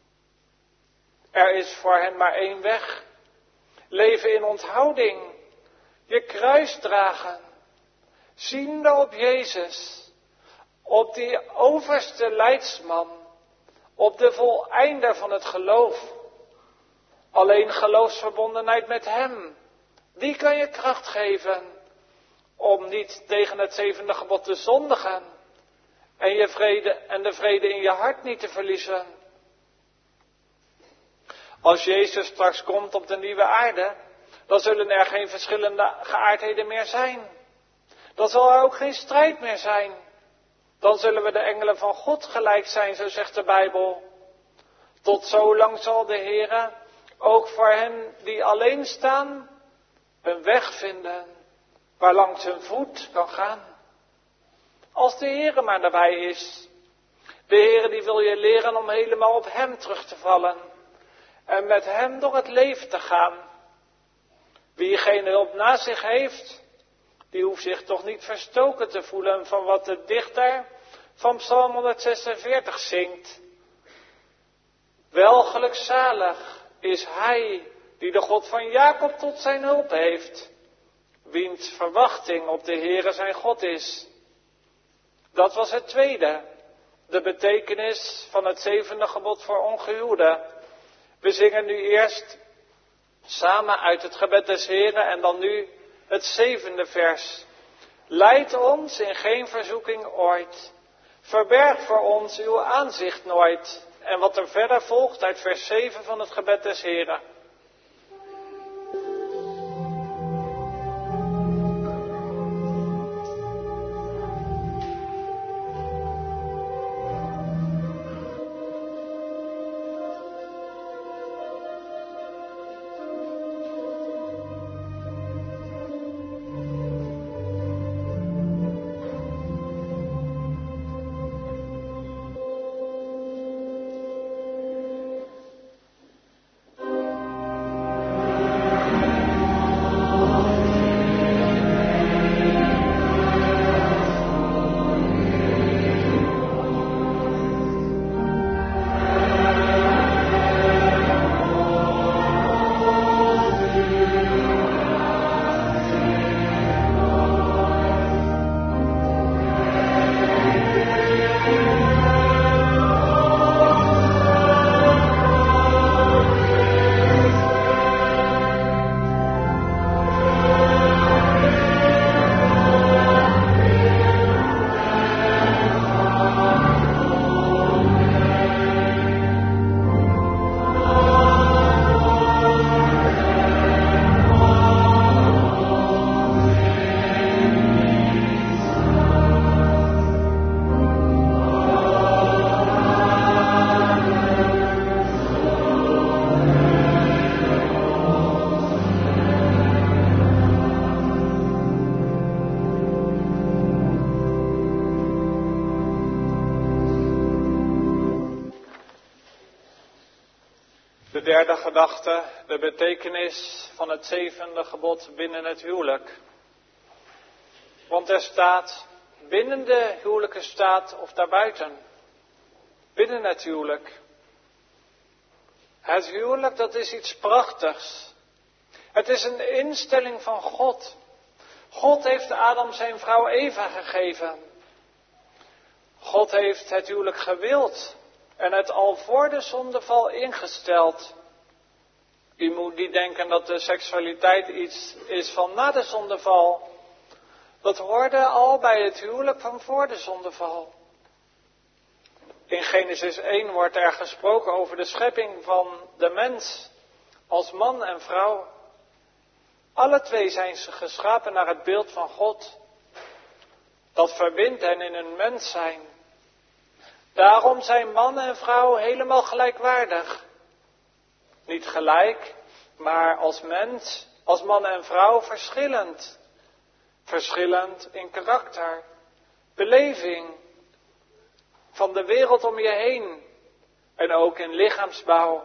Er is voor hen maar één weg. Leven in onthouding. Je kruis dragen. Ziende op Jezus. Op die overste leidsman. Op de voleinder van het geloof. Alleen geloofsverbondenheid met hem. Die kan je kracht geven. Om niet tegen het zevende gebod te zondigen. En, je vrede, en de vrede in je hart niet te verliezen. Als Jezus straks komt op de nieuwe aarde, dan zullen er geen verschillende geaardheden meer zijn. Dan zal er ook geen strijd meer zijn. Dan zullen we de engelen van God gelijk zijn, zo zegt de Bijbel. Tot zolang zal de Heere ook voor hen die alleen staan, een weg vinden, waarlangs hun voet kan gaan. Als de Heere maar daarbij is. De Heere die wil je leren om helemaal op hem terug te vallen. En met hem door het leven te gaan. Wie geen hulp naast zich heeft, die hoeft zich toch niet verstoken te voelen van wat de dichter van Psalm honderdzesenveertig zingt. Wel gelukzalig is hij die de God van Jacob tot zijn hulp heeft. Wiens verwachting op de Heere zijn God is. Dat was het tweede. De betekenis van het zevende gebod voor ongehuwden. We zingen nu eerst samen uit het gebed des Heren en dan nu het zevende vers. Leid ons in geen verzoeking ooit. Verberg voor ons uw aanzicht nooit. En wat er verder volgt uit vers zeven van het gebed des Heren. De derde gedachte, de betekenis van het zevende gebod binnen het huwelijk. Want er staat, binnen de huwelijke staat of daarbuiten. Binnen het huwelijk. Het huwelijk, dat is iets prachtigs. Het is een instelling van God. God heeft Adam zijn vrouw Eva gegeven. God heeft het huwelijk gewild en het al voor de zondeval ingesteld. U moet niet denken dat de seksualiteit iets is van na de zondeval. Dat hoorde al bij het huwelijk van voor de zondeval. In Genesis één wordt er gesproken over de schepping van de mens als man en vrouw. Alle twee zijn ze geschapen naar het beeld van God. Dat verbindt hen in een mens zijn. Daarom zijn man en vrouw helemaal gelijkwaardig. Niet gelijk, maar als mens, als man en vrouw verschillend. Verschillend in karakter, beleving van de wereld om je heen en ook in lichaamsbouw.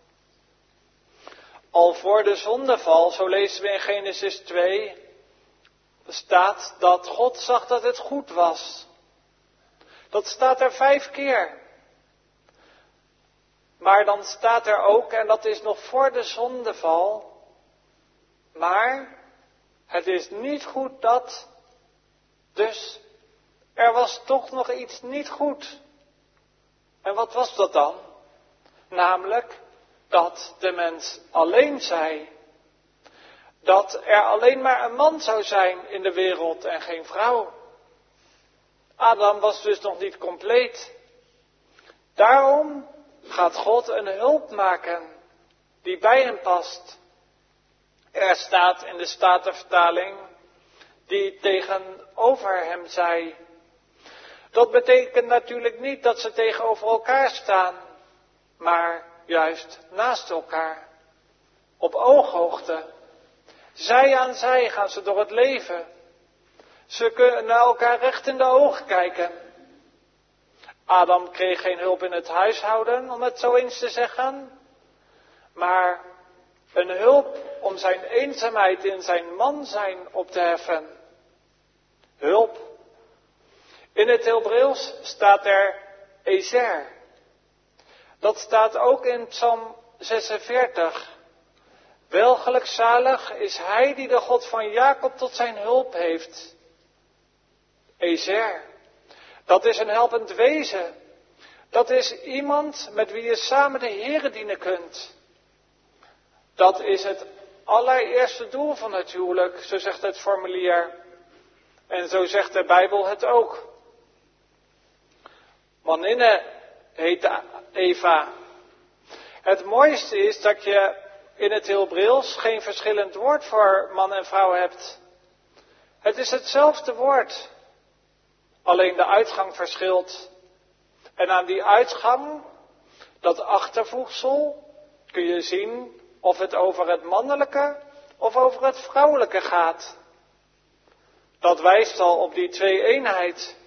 Al voor de zondeval, zo lezen we in Genesis twee, staat dat God zag dat het goed was. Dat staat er vijf keer. Maar dan staat er ook, en dat is nog voor de zondeval, maar het is niet goed dat, dus er was toch nog iets niet goed. En wat was dat dan? Namelijk dat de mens alleen zei. Dat er alleen maar een man zou zijn in de wereld en geen vrouw. Adam was dus nog niet compleet. Daarom gaat God een hulp maken die bij hem past. Er staat in de Statenvertaling die tegenover hem zei. Dat betekent natuurlijk niet dat ze tegenover elkaar staan, maar juist naast elkaar. Op ooghoogte. Zij aan zij gaan ze door het leven. Ze kunnen naar elkaar recht in de ogen kijken. Adam kreeg geen hulp in het huishouden, om het zo eens te zeggen. Maar een hulp om zijn eenzaamheid in zijn man zijn op te heffen. Hulp. In het Hebreeuws staat er Ezer. Dat staat ook in Psalm zesenveertig. Welgelukzalig is hij die de God van Jacob tot zijn hulp heeft. Ezer. Dat is een helpend wezen. Dat is iemand met wie je samen de Heere dienen kunt. Dat is het allereerste doel van het huwelijk, zo zegt het formulier. En zo zegt de Bijbel het ook. Maninne heet Eva. Het mooiste is dat je in het Hebreeuws geen verschillend woord voor man en vrouw hebt. Het is hetzelfde woord. Alleen de uitgang verschilt. En aan die uitgang, dat achtervoegsel, kun je zien of het over het mannelijke of over het vrouwelijke gaat. Dat wijst al op die twee-eenheid.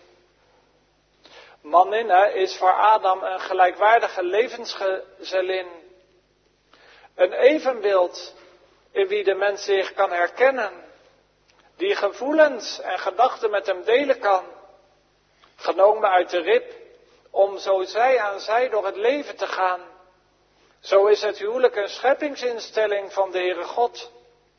Maninne is voor Adam een gelijkwaardige levensgezellin. Een evenbeeld in wie de mens zich kan herkennen. Die gevoelens en gedachten met hem delen kan. Genomen uit de rib, om zo zij aan zij door het leven te gaan. Zo is het huwelijk een scheppingsinstelling van de Heere God.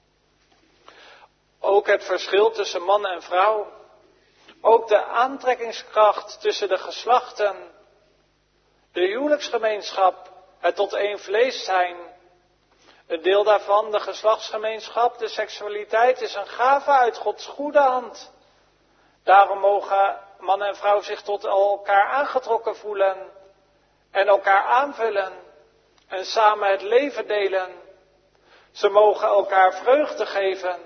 Ook het verschil tussen man en vrouw. Ook de aantrekkingskracht tussen de geslachten. De huwelijksgemeenschap, het tot één vlees zijn. Een deel daarvan, de geslachtsgemeenschap, de seksualiteit, is een gave uit Gods goede hand. Daarom mogen man en vrouw zich tot elkaar aangetrokken voelen en elkaar aanvullen en samen het leven delen. Ze mogen elkaar vreugde geven.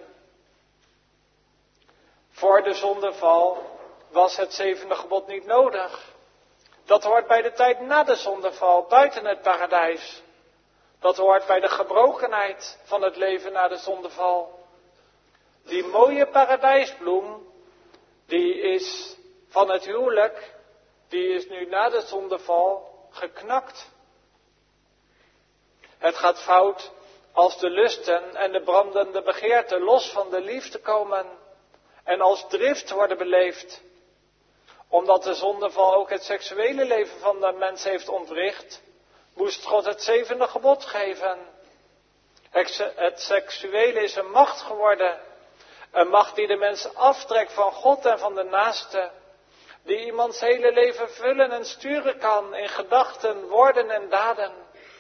Voor de zondeval was het zevende gebod niet nodig. Dat hoort bij de tijd na de zondeval, buiten het paradijs. Dat hoort bij de gebrokenheid van het leven na de zondeval. Die mooie paradijsbloem, die is van het huwelijk, die is nu na de zondeval geknakt. Het gaat fout als de lusten en de brandende begeerten los van de liefde komen en als drift worden beleefd. Omdat de zondeval ook het seksuele leven van de mens heeft ontwricht, moest God het zevende gebod geven. Het seksuele is een macht geworden. Een macht die de mens aftrekt van God en van de naaste. Die iemands hele leven vullen en sturen kan in gedachten, woorden en daden.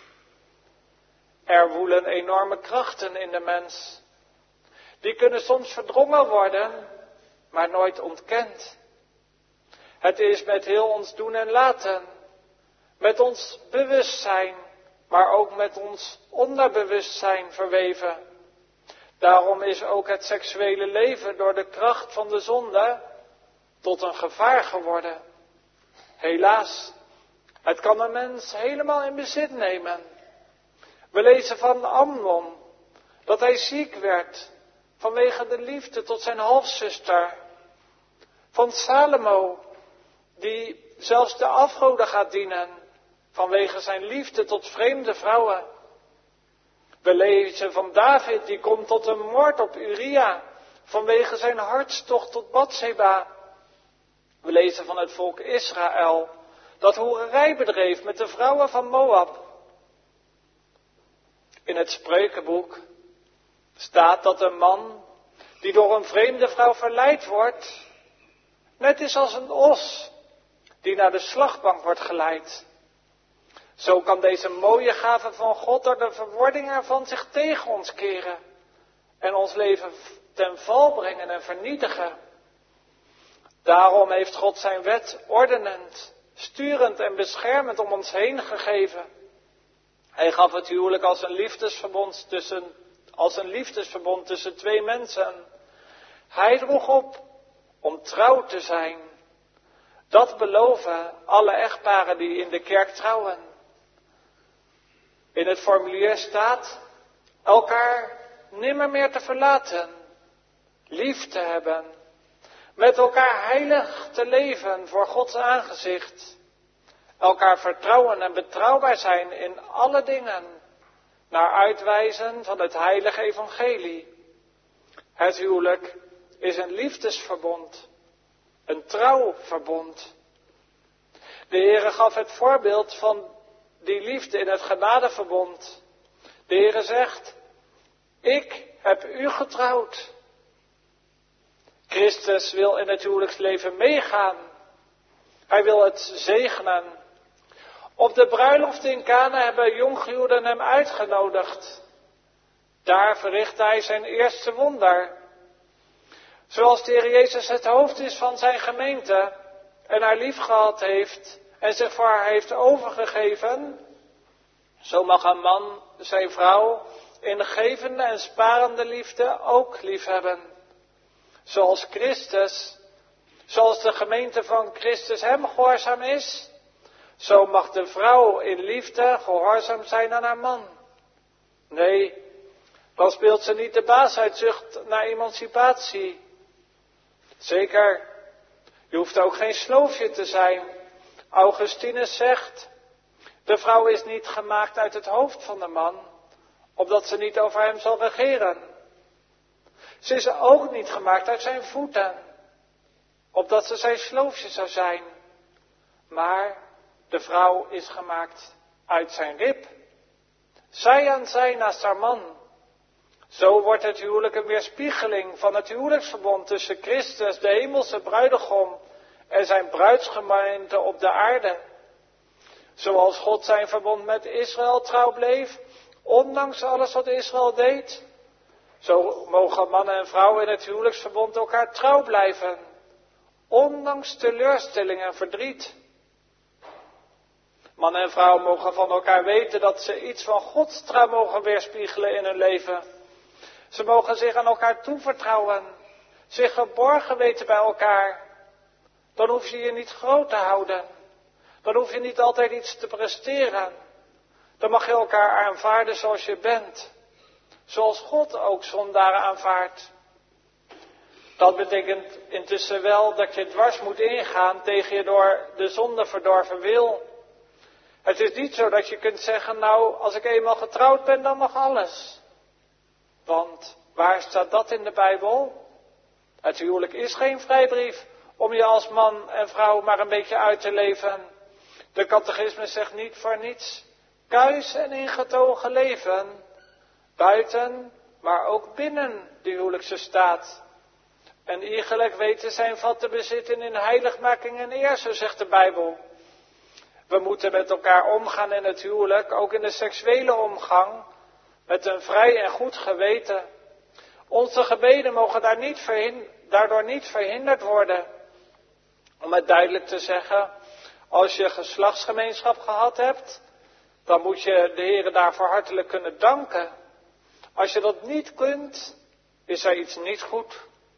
Er woelen enorme krachten in de mens. Die kunnen soms verdrongen worden, maar nooit ontkend. Het is met heel ons doen en laten, met ons bewustzijn, maar ook met ons onderbewustzijn verweven. Daarom is ook het seksuele leven door de kracht van de zonde tot een gevaar geworden. Helaas, het kan een mens helemaal in bezit nemen. We lezen van Amnon dat hij ziek werd vanwege de liefde tot zijn halfzuster. Van Salomo, die zelfs de afgoden gaat dienen vanwege zijn liefde tot vreemde vrouwen. We lezen van David, die komt tot een moord op Uria vanwege zijn hartstocht tot Batseba. We lezen van het volk Israël dat hoererij bedreef met de vrouwen van Moab. In het Spreukenboek staat dat een man die door een vreemde vrouw verleid wordt, net is als een os die naar de slachtbank wordt geleid. Zo kan deze mooie gave van God door de verwording ervan zich tegen ons keren en ons leven ten val brengen en vernietigen. Daarom heeft God zijn wet ordenend, sturend en beschermend om ons heen gegeven. Hij gaf het huwelijk als een liefdesverbond tussen, als een liefdesverbond tussen twee mensen. Hij droeg op om trouw te zijn. Dat beloven alle echtparen die in de kerk trouwen. In het formulier staat elkaar nimmer meer te verlaten, lief te hebben, met elkaar heilig te leven voor Gods aangezicht, elkaar vertrouwen en betrouwbaar zijn in alle dingen, naar uitwijzen van het heilige evangelie. Het huwelijk is een liefdesverbond, een trouwverbond. De Heere gaf het voorbeeld van die liefde in het genadeverbond. De Heere zegt, ik heb u getrouwd. Christus wil in het huwelijksleven meegaan. Hij wil het zegenen. Op de bruiloft in Kana hebben jonggehuwden hem uitgenodigd. Daar verricht hij zijn eerste wonder. Zoals de Heer Jezus het hoofd is van zijn gemeente en haar lief gehad heeft en zich voor haar heeft overgegeven, zo mag een man zijn vrouw in gevende en sparende liefde ook lief hebben. Zoals Christus, zoals de gemeente van Christus hem gehoorzaam is, zo mag de vrouw in liefde gehoorzaam zijn aan haar man. Nee, dan speelt ze niet de baas uit zucht naar emancipatie. Zeker, je hoeft ook geen sloofje te zijn. Augustinus zegt, de vrouw is niet gemaakt uit het hoofd van de man, opdat ze niet over hem zal regeren. Ze is ook niet gemaakt uit zijn voeten, opdat ze zijn sloofje zou zijn. Maar de vrouw is gemaakt uit zijn rib. Zij aan zij naast haar man. Zo wordt het huwelijk een weerspiegeling van het huwelijksverbond tussen Christus, de hemelse bruidegom, en zijn bruidsgemeente op de aarde. Zoals God zijn verbond met Israël trouw bleef, ondanks alles wat Israël deed, zo mogen mannen en vrouwen in het huwelijksverbond elkaar trouw blijven, ondanks teleurstelling en verdriet. Mannen en vrouwen mogen van elkaar weten dat ze iets van Gods trouw mogen weerspiegelen in hun leven. Ze mogen zich aan elkaar toevertrouwen, zich geborgen weten bij elkaar. Dan hoef je je niet groot te houden. Dan hoef je niet altijd iets te presteren. Dan mag je elkaar aanvaarden zoals je bent. Zoals God ook zondaren aanvaardt. Dat betekent intussen wel dat je dwars moet ingaan tegen je door de zonde verdorven wil. Het is niet zo dat je kunt zeggen, nou, als ik eenmaal getrouwd ben, dan mag alles. Want waar staat dat in de Bijbel? Het huwelijk is geen vrijbrief om je als man en vrouw maar een beetje uit te leven. De catechisme zegt niet voor niets, kuis en ingetogen leven, buiten, maar ook binnen de huwelijkse staat. En iegelijk weten zijn vat te bezitten in heiligmaking en eer, zo zegt de Bijbel. We moeten met elkaar omgaan in het huwelijk, ook in de seksuele omgang, met een vrij en goed geweten. Onze gebeden mogen daar niet verhind- daardoor niet verhinderd worden. Om het duidelijk te zeggen, als je geslachtsgemeenschap gehad hebt, dan moet je de Heere daarvoor hartelijk kunnen danken. Als je dat niet kunt, is er iets niet goed.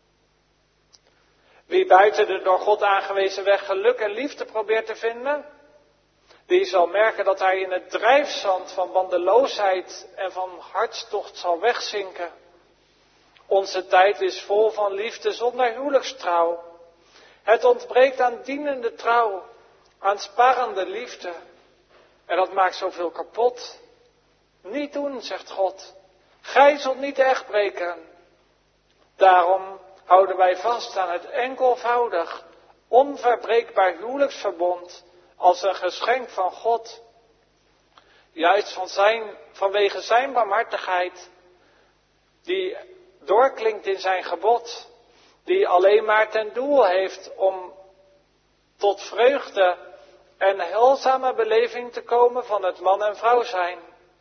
Wie buiten de door God aangewezen weg geluk en liefde probeert te vinden, die zal merken dat hij in het drijfzand van bandeloosheid en van hartstocht zal wegzinken. Onze tijd is vol van liefde zonder huwelijkstrouw. Het ontbreekt aan dienende trouw, aan sparende liefde. En dat maakt zoveel kapot. Niet doen, zegt God. Gij zult niet echt breken. Daarom houden wij vast aan het enkelvoudig, onverbreekbaar huwelijksverbond als een geschenk van God. Juist van zijn, vanwege zijn barmhartigheid, die doorklinkt in zijn gebod, die alleen maar ten doel heeft om tot vreugde en heilzame beleving te komen van het man en vrouw zijn.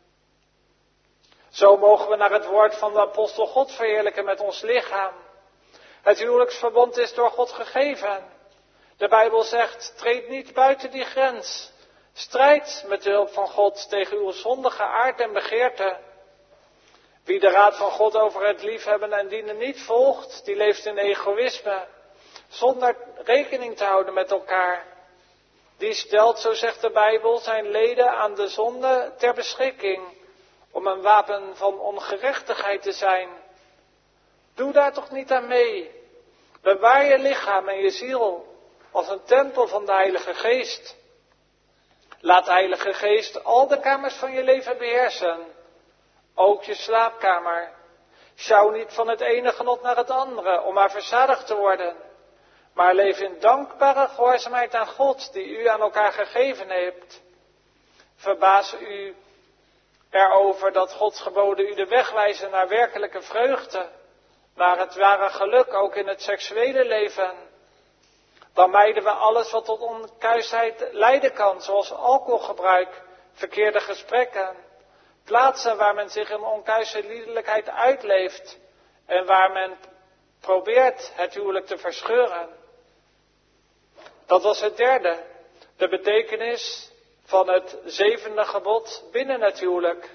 Zo mogen we naar het woord van de apostel God verheerlijken met ons lichaam. Het huwelijksverbond is door God gegeven. De Bijbel zegt, treed niet buiten die grens. Strijd met de hulp van God tegen uw zondige aard en begeerte. Wie de raad van God over het liefhebben en dienen niet volgt, die leeft in egoïsme, zonder rekening te houden met elkaar. Die stelt, zo zegt de Bijbel, zijn leden aan de zonde ter beschikking, om een wapen van ongerechtigheid te zijn. Doe daar toch niet aan mee. Bewaar je lichaam en je ziel als een tempel van de Heilige Geest. Laat de Heilige Geest al de kamers van je leven beheersen. Ook je slaapkamer. Sjouw niet van het ene genot naar het andere om maar verzadigd te worden. Maar leef in dankbare gehoorzaamheid aan God die u aan elkaar gegeven heeft. Verbaas u erover dat Gods geboden u de weg wijzen naar werkelijke vreugde. Naar het ware geluk ook in het seksuele leven. Dan mijden we alles wat tot onkuisheid leiden kan, zoals alcoholgebruik, verkeerde gesprekken. Plaatsen waar men zich in onkuise liederlijkheid uitleeft en waar men probeert het huwelijk te verscheuren. Dat was het derde, de betekenis van het zevende gebod binnen het huwelijk.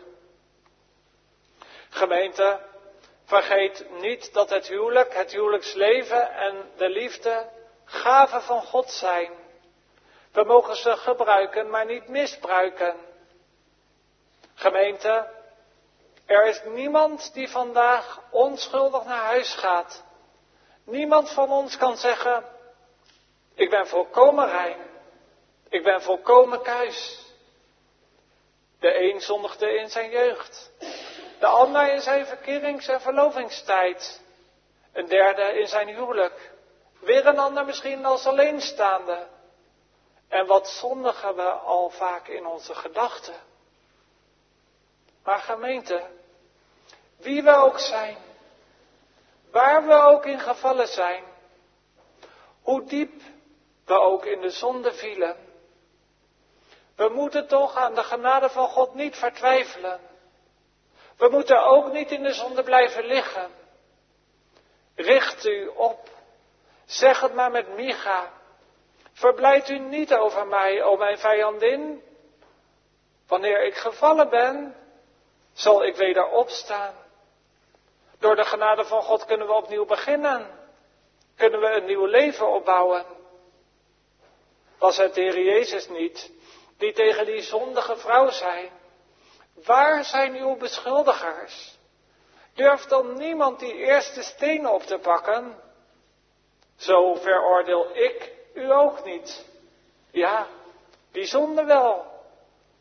Gemeente, vergeet niet dat het huwelijk, het huwelijksleven en de liefde gaven van God zijn. We mogen ze gebruiken, maar niet misbruiken. Gemeente, er is niemand die vandaag onschuldig naar huis gaat. Niemand van ons kan zeggen, ik ben volkomen rein. Ik ben volkomen kuis. De een zondigde in zijn jeugd. De ander in zijn verkerings- en verlovingstijd. Een derde in zijn huwelijk. Weer een ander misschien als alleenstaande. En wat zondigen we al vaak in onze gedachten. Maar gemeente, wie we ook zijn, waar we ook in gevallen zijn, hoe diep we ook in de zonde vielen, we moeten toch aan de genade van God niet vertwijfelen. We moeten ook niet in de zonde blijven liggen. Richt u op. Zeg het maar met Micha. Verblijd u niet over mij, o mijn vijandin. Wanneer ik gevallen ben, zal ik weder opstaan. Door de genade van God kunnen we opnieuw beginnen. Kunnen we een nieuw leven opbouwen. Was het de Heer Jezus niet, die tegen die zondige vrouw zei, waar zijn uw beschuldigers? Durft dan niemand die eerste steen op te pakken? Zo veroordeel ik u ook niet. Ja, die zonde wel.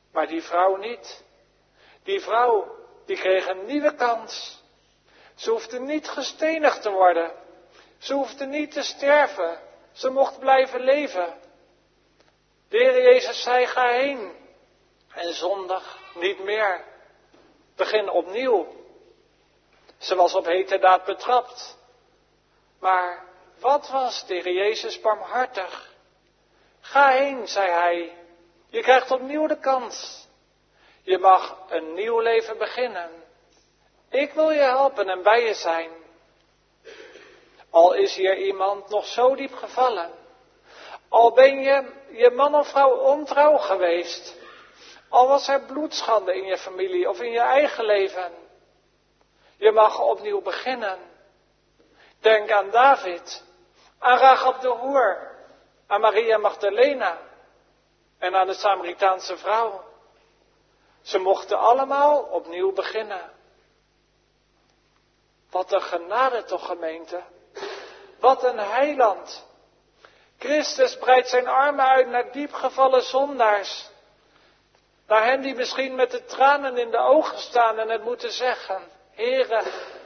Maar die vrouw niet. Die vrouw, die kreeg een nieuwe kans. Ze hoefde niet gestenigd te worden. Ze hoefde niet te sterven. Ze mocht blijven leven. De Heer Jezus zei, ga heen. En zondig niet meer. Begin opnieuw. Ze was op heterdaad betrapt. Maar wat was de Heer Jezus barmhartig? Ga heen, zei hij. Je krijgt opnieuw de kans. Je mag een nieuw leven beginnen. Ik wil je helpen en bij je zijn. Al is hier iemand nog zo diep gevallen. Al ben je je man of vrouw ontrouw geweest. Al was er bloedschande in je familie of in je eigen leven. Je mag opnieuw beginnen. Denk aan David, aan Rachab de hoer, aan Maria Magdalena en aan de Samaritaanse vrouw. Ze mochten allemaal opnieuw beginnen. Wat een genade toch, gemeente. Wat een heiland. Christus breidt zijn armen uit naar diepgevallen zondaars. Naar hen die misschien met de tranen in de ogen staan en het moeten zeggen. Heere,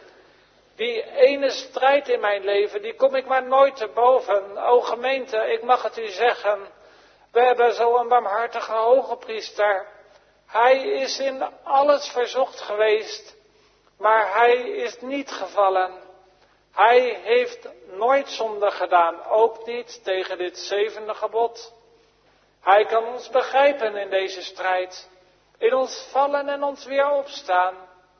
die ene strijd in mijn leven, die kom ik maar nooit te boven. O gemeente, ik mag het u zeggen. We hebben zo'n barmhartige hoge priester. Hij is in alles verzocht geweest, maar hij is niet gevallen. Hij heeft nooit zonde gedaan, ook niet tegen dit zevende gebod. Hij kan ons begrijpen in deze strijd, in ons vallen en ons weer opstaan.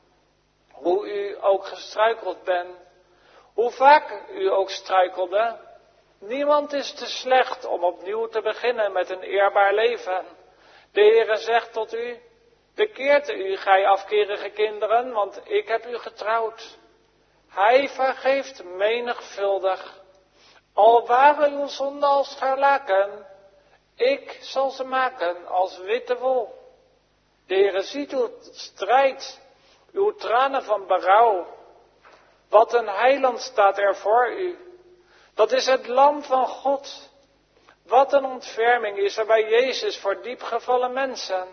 Hoe u ook gestruikeld bent, hoe vaak u ook struikelde, niemand is te slecht om opnieuw te beginnen met een eerbaar leven. De Heere zegt tot u, bekeert u, gij afkerige kinderen, want ik heb u getrouwd. Hij vergeeft menigvuldig. Al waren uw zonden als scharlaken, ik zal ze maken als witte wol. De Heere ziet uw strijd, uw tranen van berouw. Wat een heiland staat er voor u. Dat is het lam van God. Wat een ontferming is er bij Jezus voor diepgevallen mensen.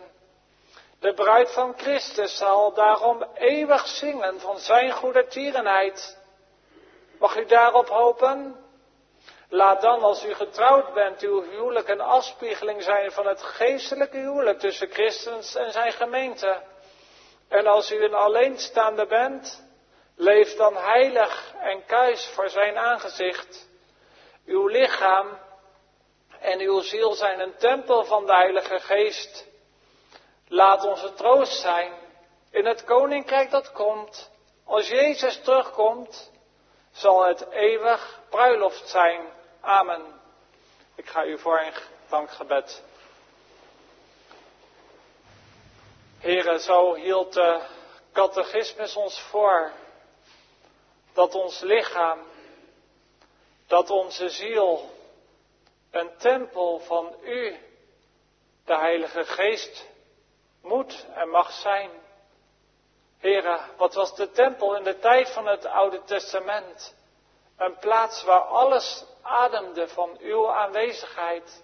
De bruid van Christus zal daarom eeuwig zingen van zijn goedertierenheid. Mag u daarop hopen? Laat dan, als u getrouwd bent, uw huwelijk een afspiegeling zijn van het geestelijke huwelijk tussen Christus en zijn gemeente. En als u een alleenstaande bent, leef dan heilig en kuis voor zijn aangezicht. Uw lichaam en uw ziel zijn een tempel van de Heilige Geest. Laat onze troost zijn in het koninkrijk dat komt. Als Jezus terugkomt, zal het eeuwig bruiloft zijn. Amen. Ik ga u voor een dankgebed. Heere, zo hield de catechismus ons voor dat ons lichaam, dat onze ziel een tempel van u, de Heilige Geest, moet en mag zijn. Heere, wat was de tempel in de tijd van het Oude Testament? Een plaats waar alles ademde van uw aanwezigheid.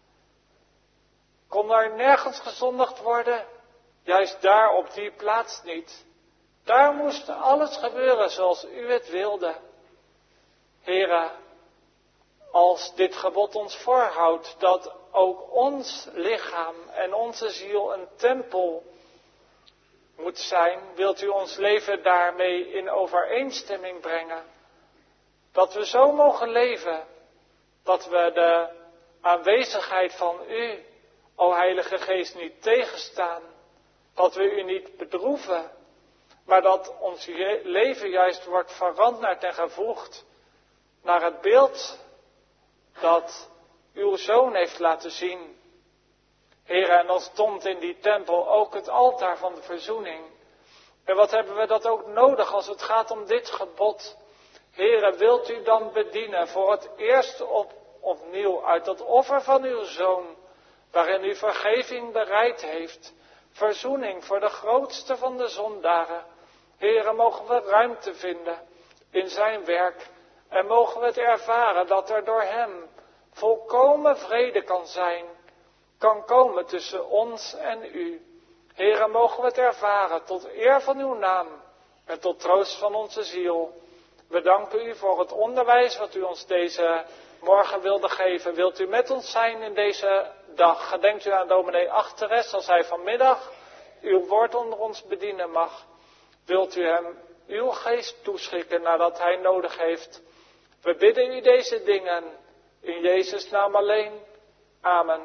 Kon er nergens gezondigd worden? Juist daar op die plaats niet. Daar moest alles gebeuren zoals u het wilde. Heere, als dit gebod ons voorhoudt dat ook ons lichaam en onze ziel een tempel moet zijn, wilt u ons leven daarmee in overeenstemming brengen. Dat we zo mogen leven, dat we de aanwezigheid van u, o Heilige Geest, niet tegenstaan. Dat we u niet bedroeven, maar dat ons leven juist wordt veranderd en gevoegd naar het beeld dat uw Zoon heeft laten zien. Heer, en dan stond in die tempel ook het altaar van de verzoening. En wat hebben we dat ook nodig als het gaat om dit gebod? Heere, wilt u dan bedienen voor het eerst op, opnieuw uit dat offer van uw Zoon, waarin u vergeving bereid heeft, verzoening voor de grootste van de zondaren. Heere, mogen we ruimte vinden in zijn werk en mogen we het ervaren dat er door hem volkomen vrede kan zijn kan komen tussen ons en u. Heere, mogen we het ervaren tot eer van uw naam en tot troost van onze ziel. We danken u voor het onderwijs wat u ons deze morgen wilde geven. Wilt u met ons zijn in deze dag? Gedenkt u aan dominee Achteres als hij vanmiddag uw woord onder ons bedienen mag. Wilt u hem uw geest toeschikken nadat hij nodig heeft. We bidden u deze dingen in Jezus' naam alleen. Amen.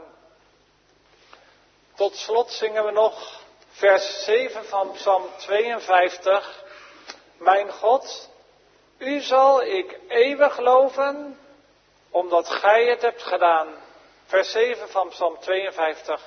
Tot slot zingen we nog vers zeven van Psalm tweeënvijftig. Mijn God, u zal ik eeuwig loven, omdat gij het hebt gedaan. Vers zeven van Psalm tweeënvijftig.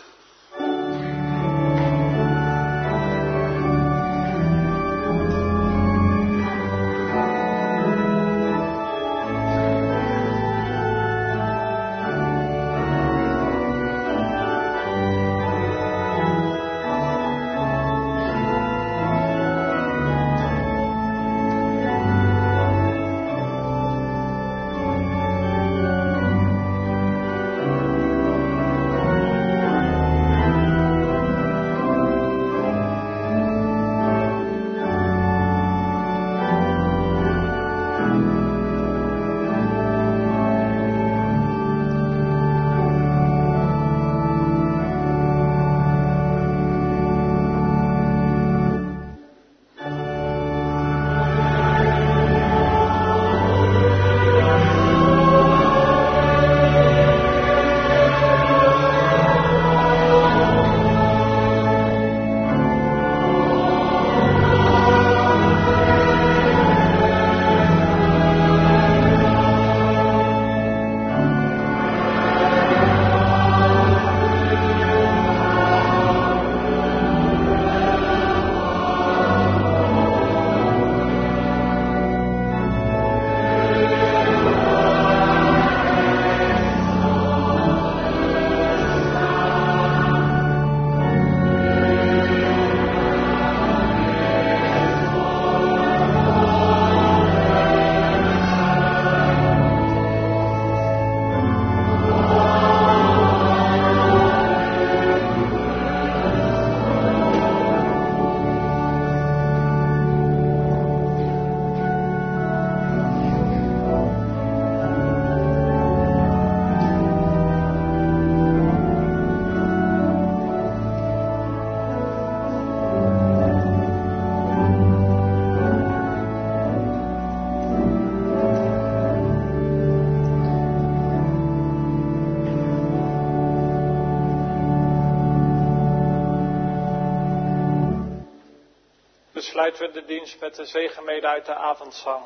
Sluiten we de dienst met de zegenmede uit de avondzang.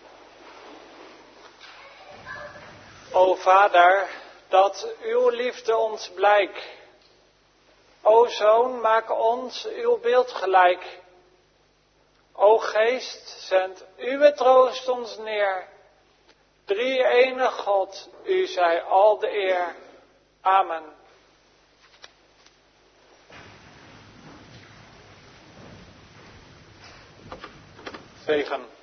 O Vader, dat uw liefde ons blijk. O Zoon, maak ons uw beeld gelijk. O Geest, zend uw troost ons neer. Drie enige God, u zij al de eer. Amen. Zegen.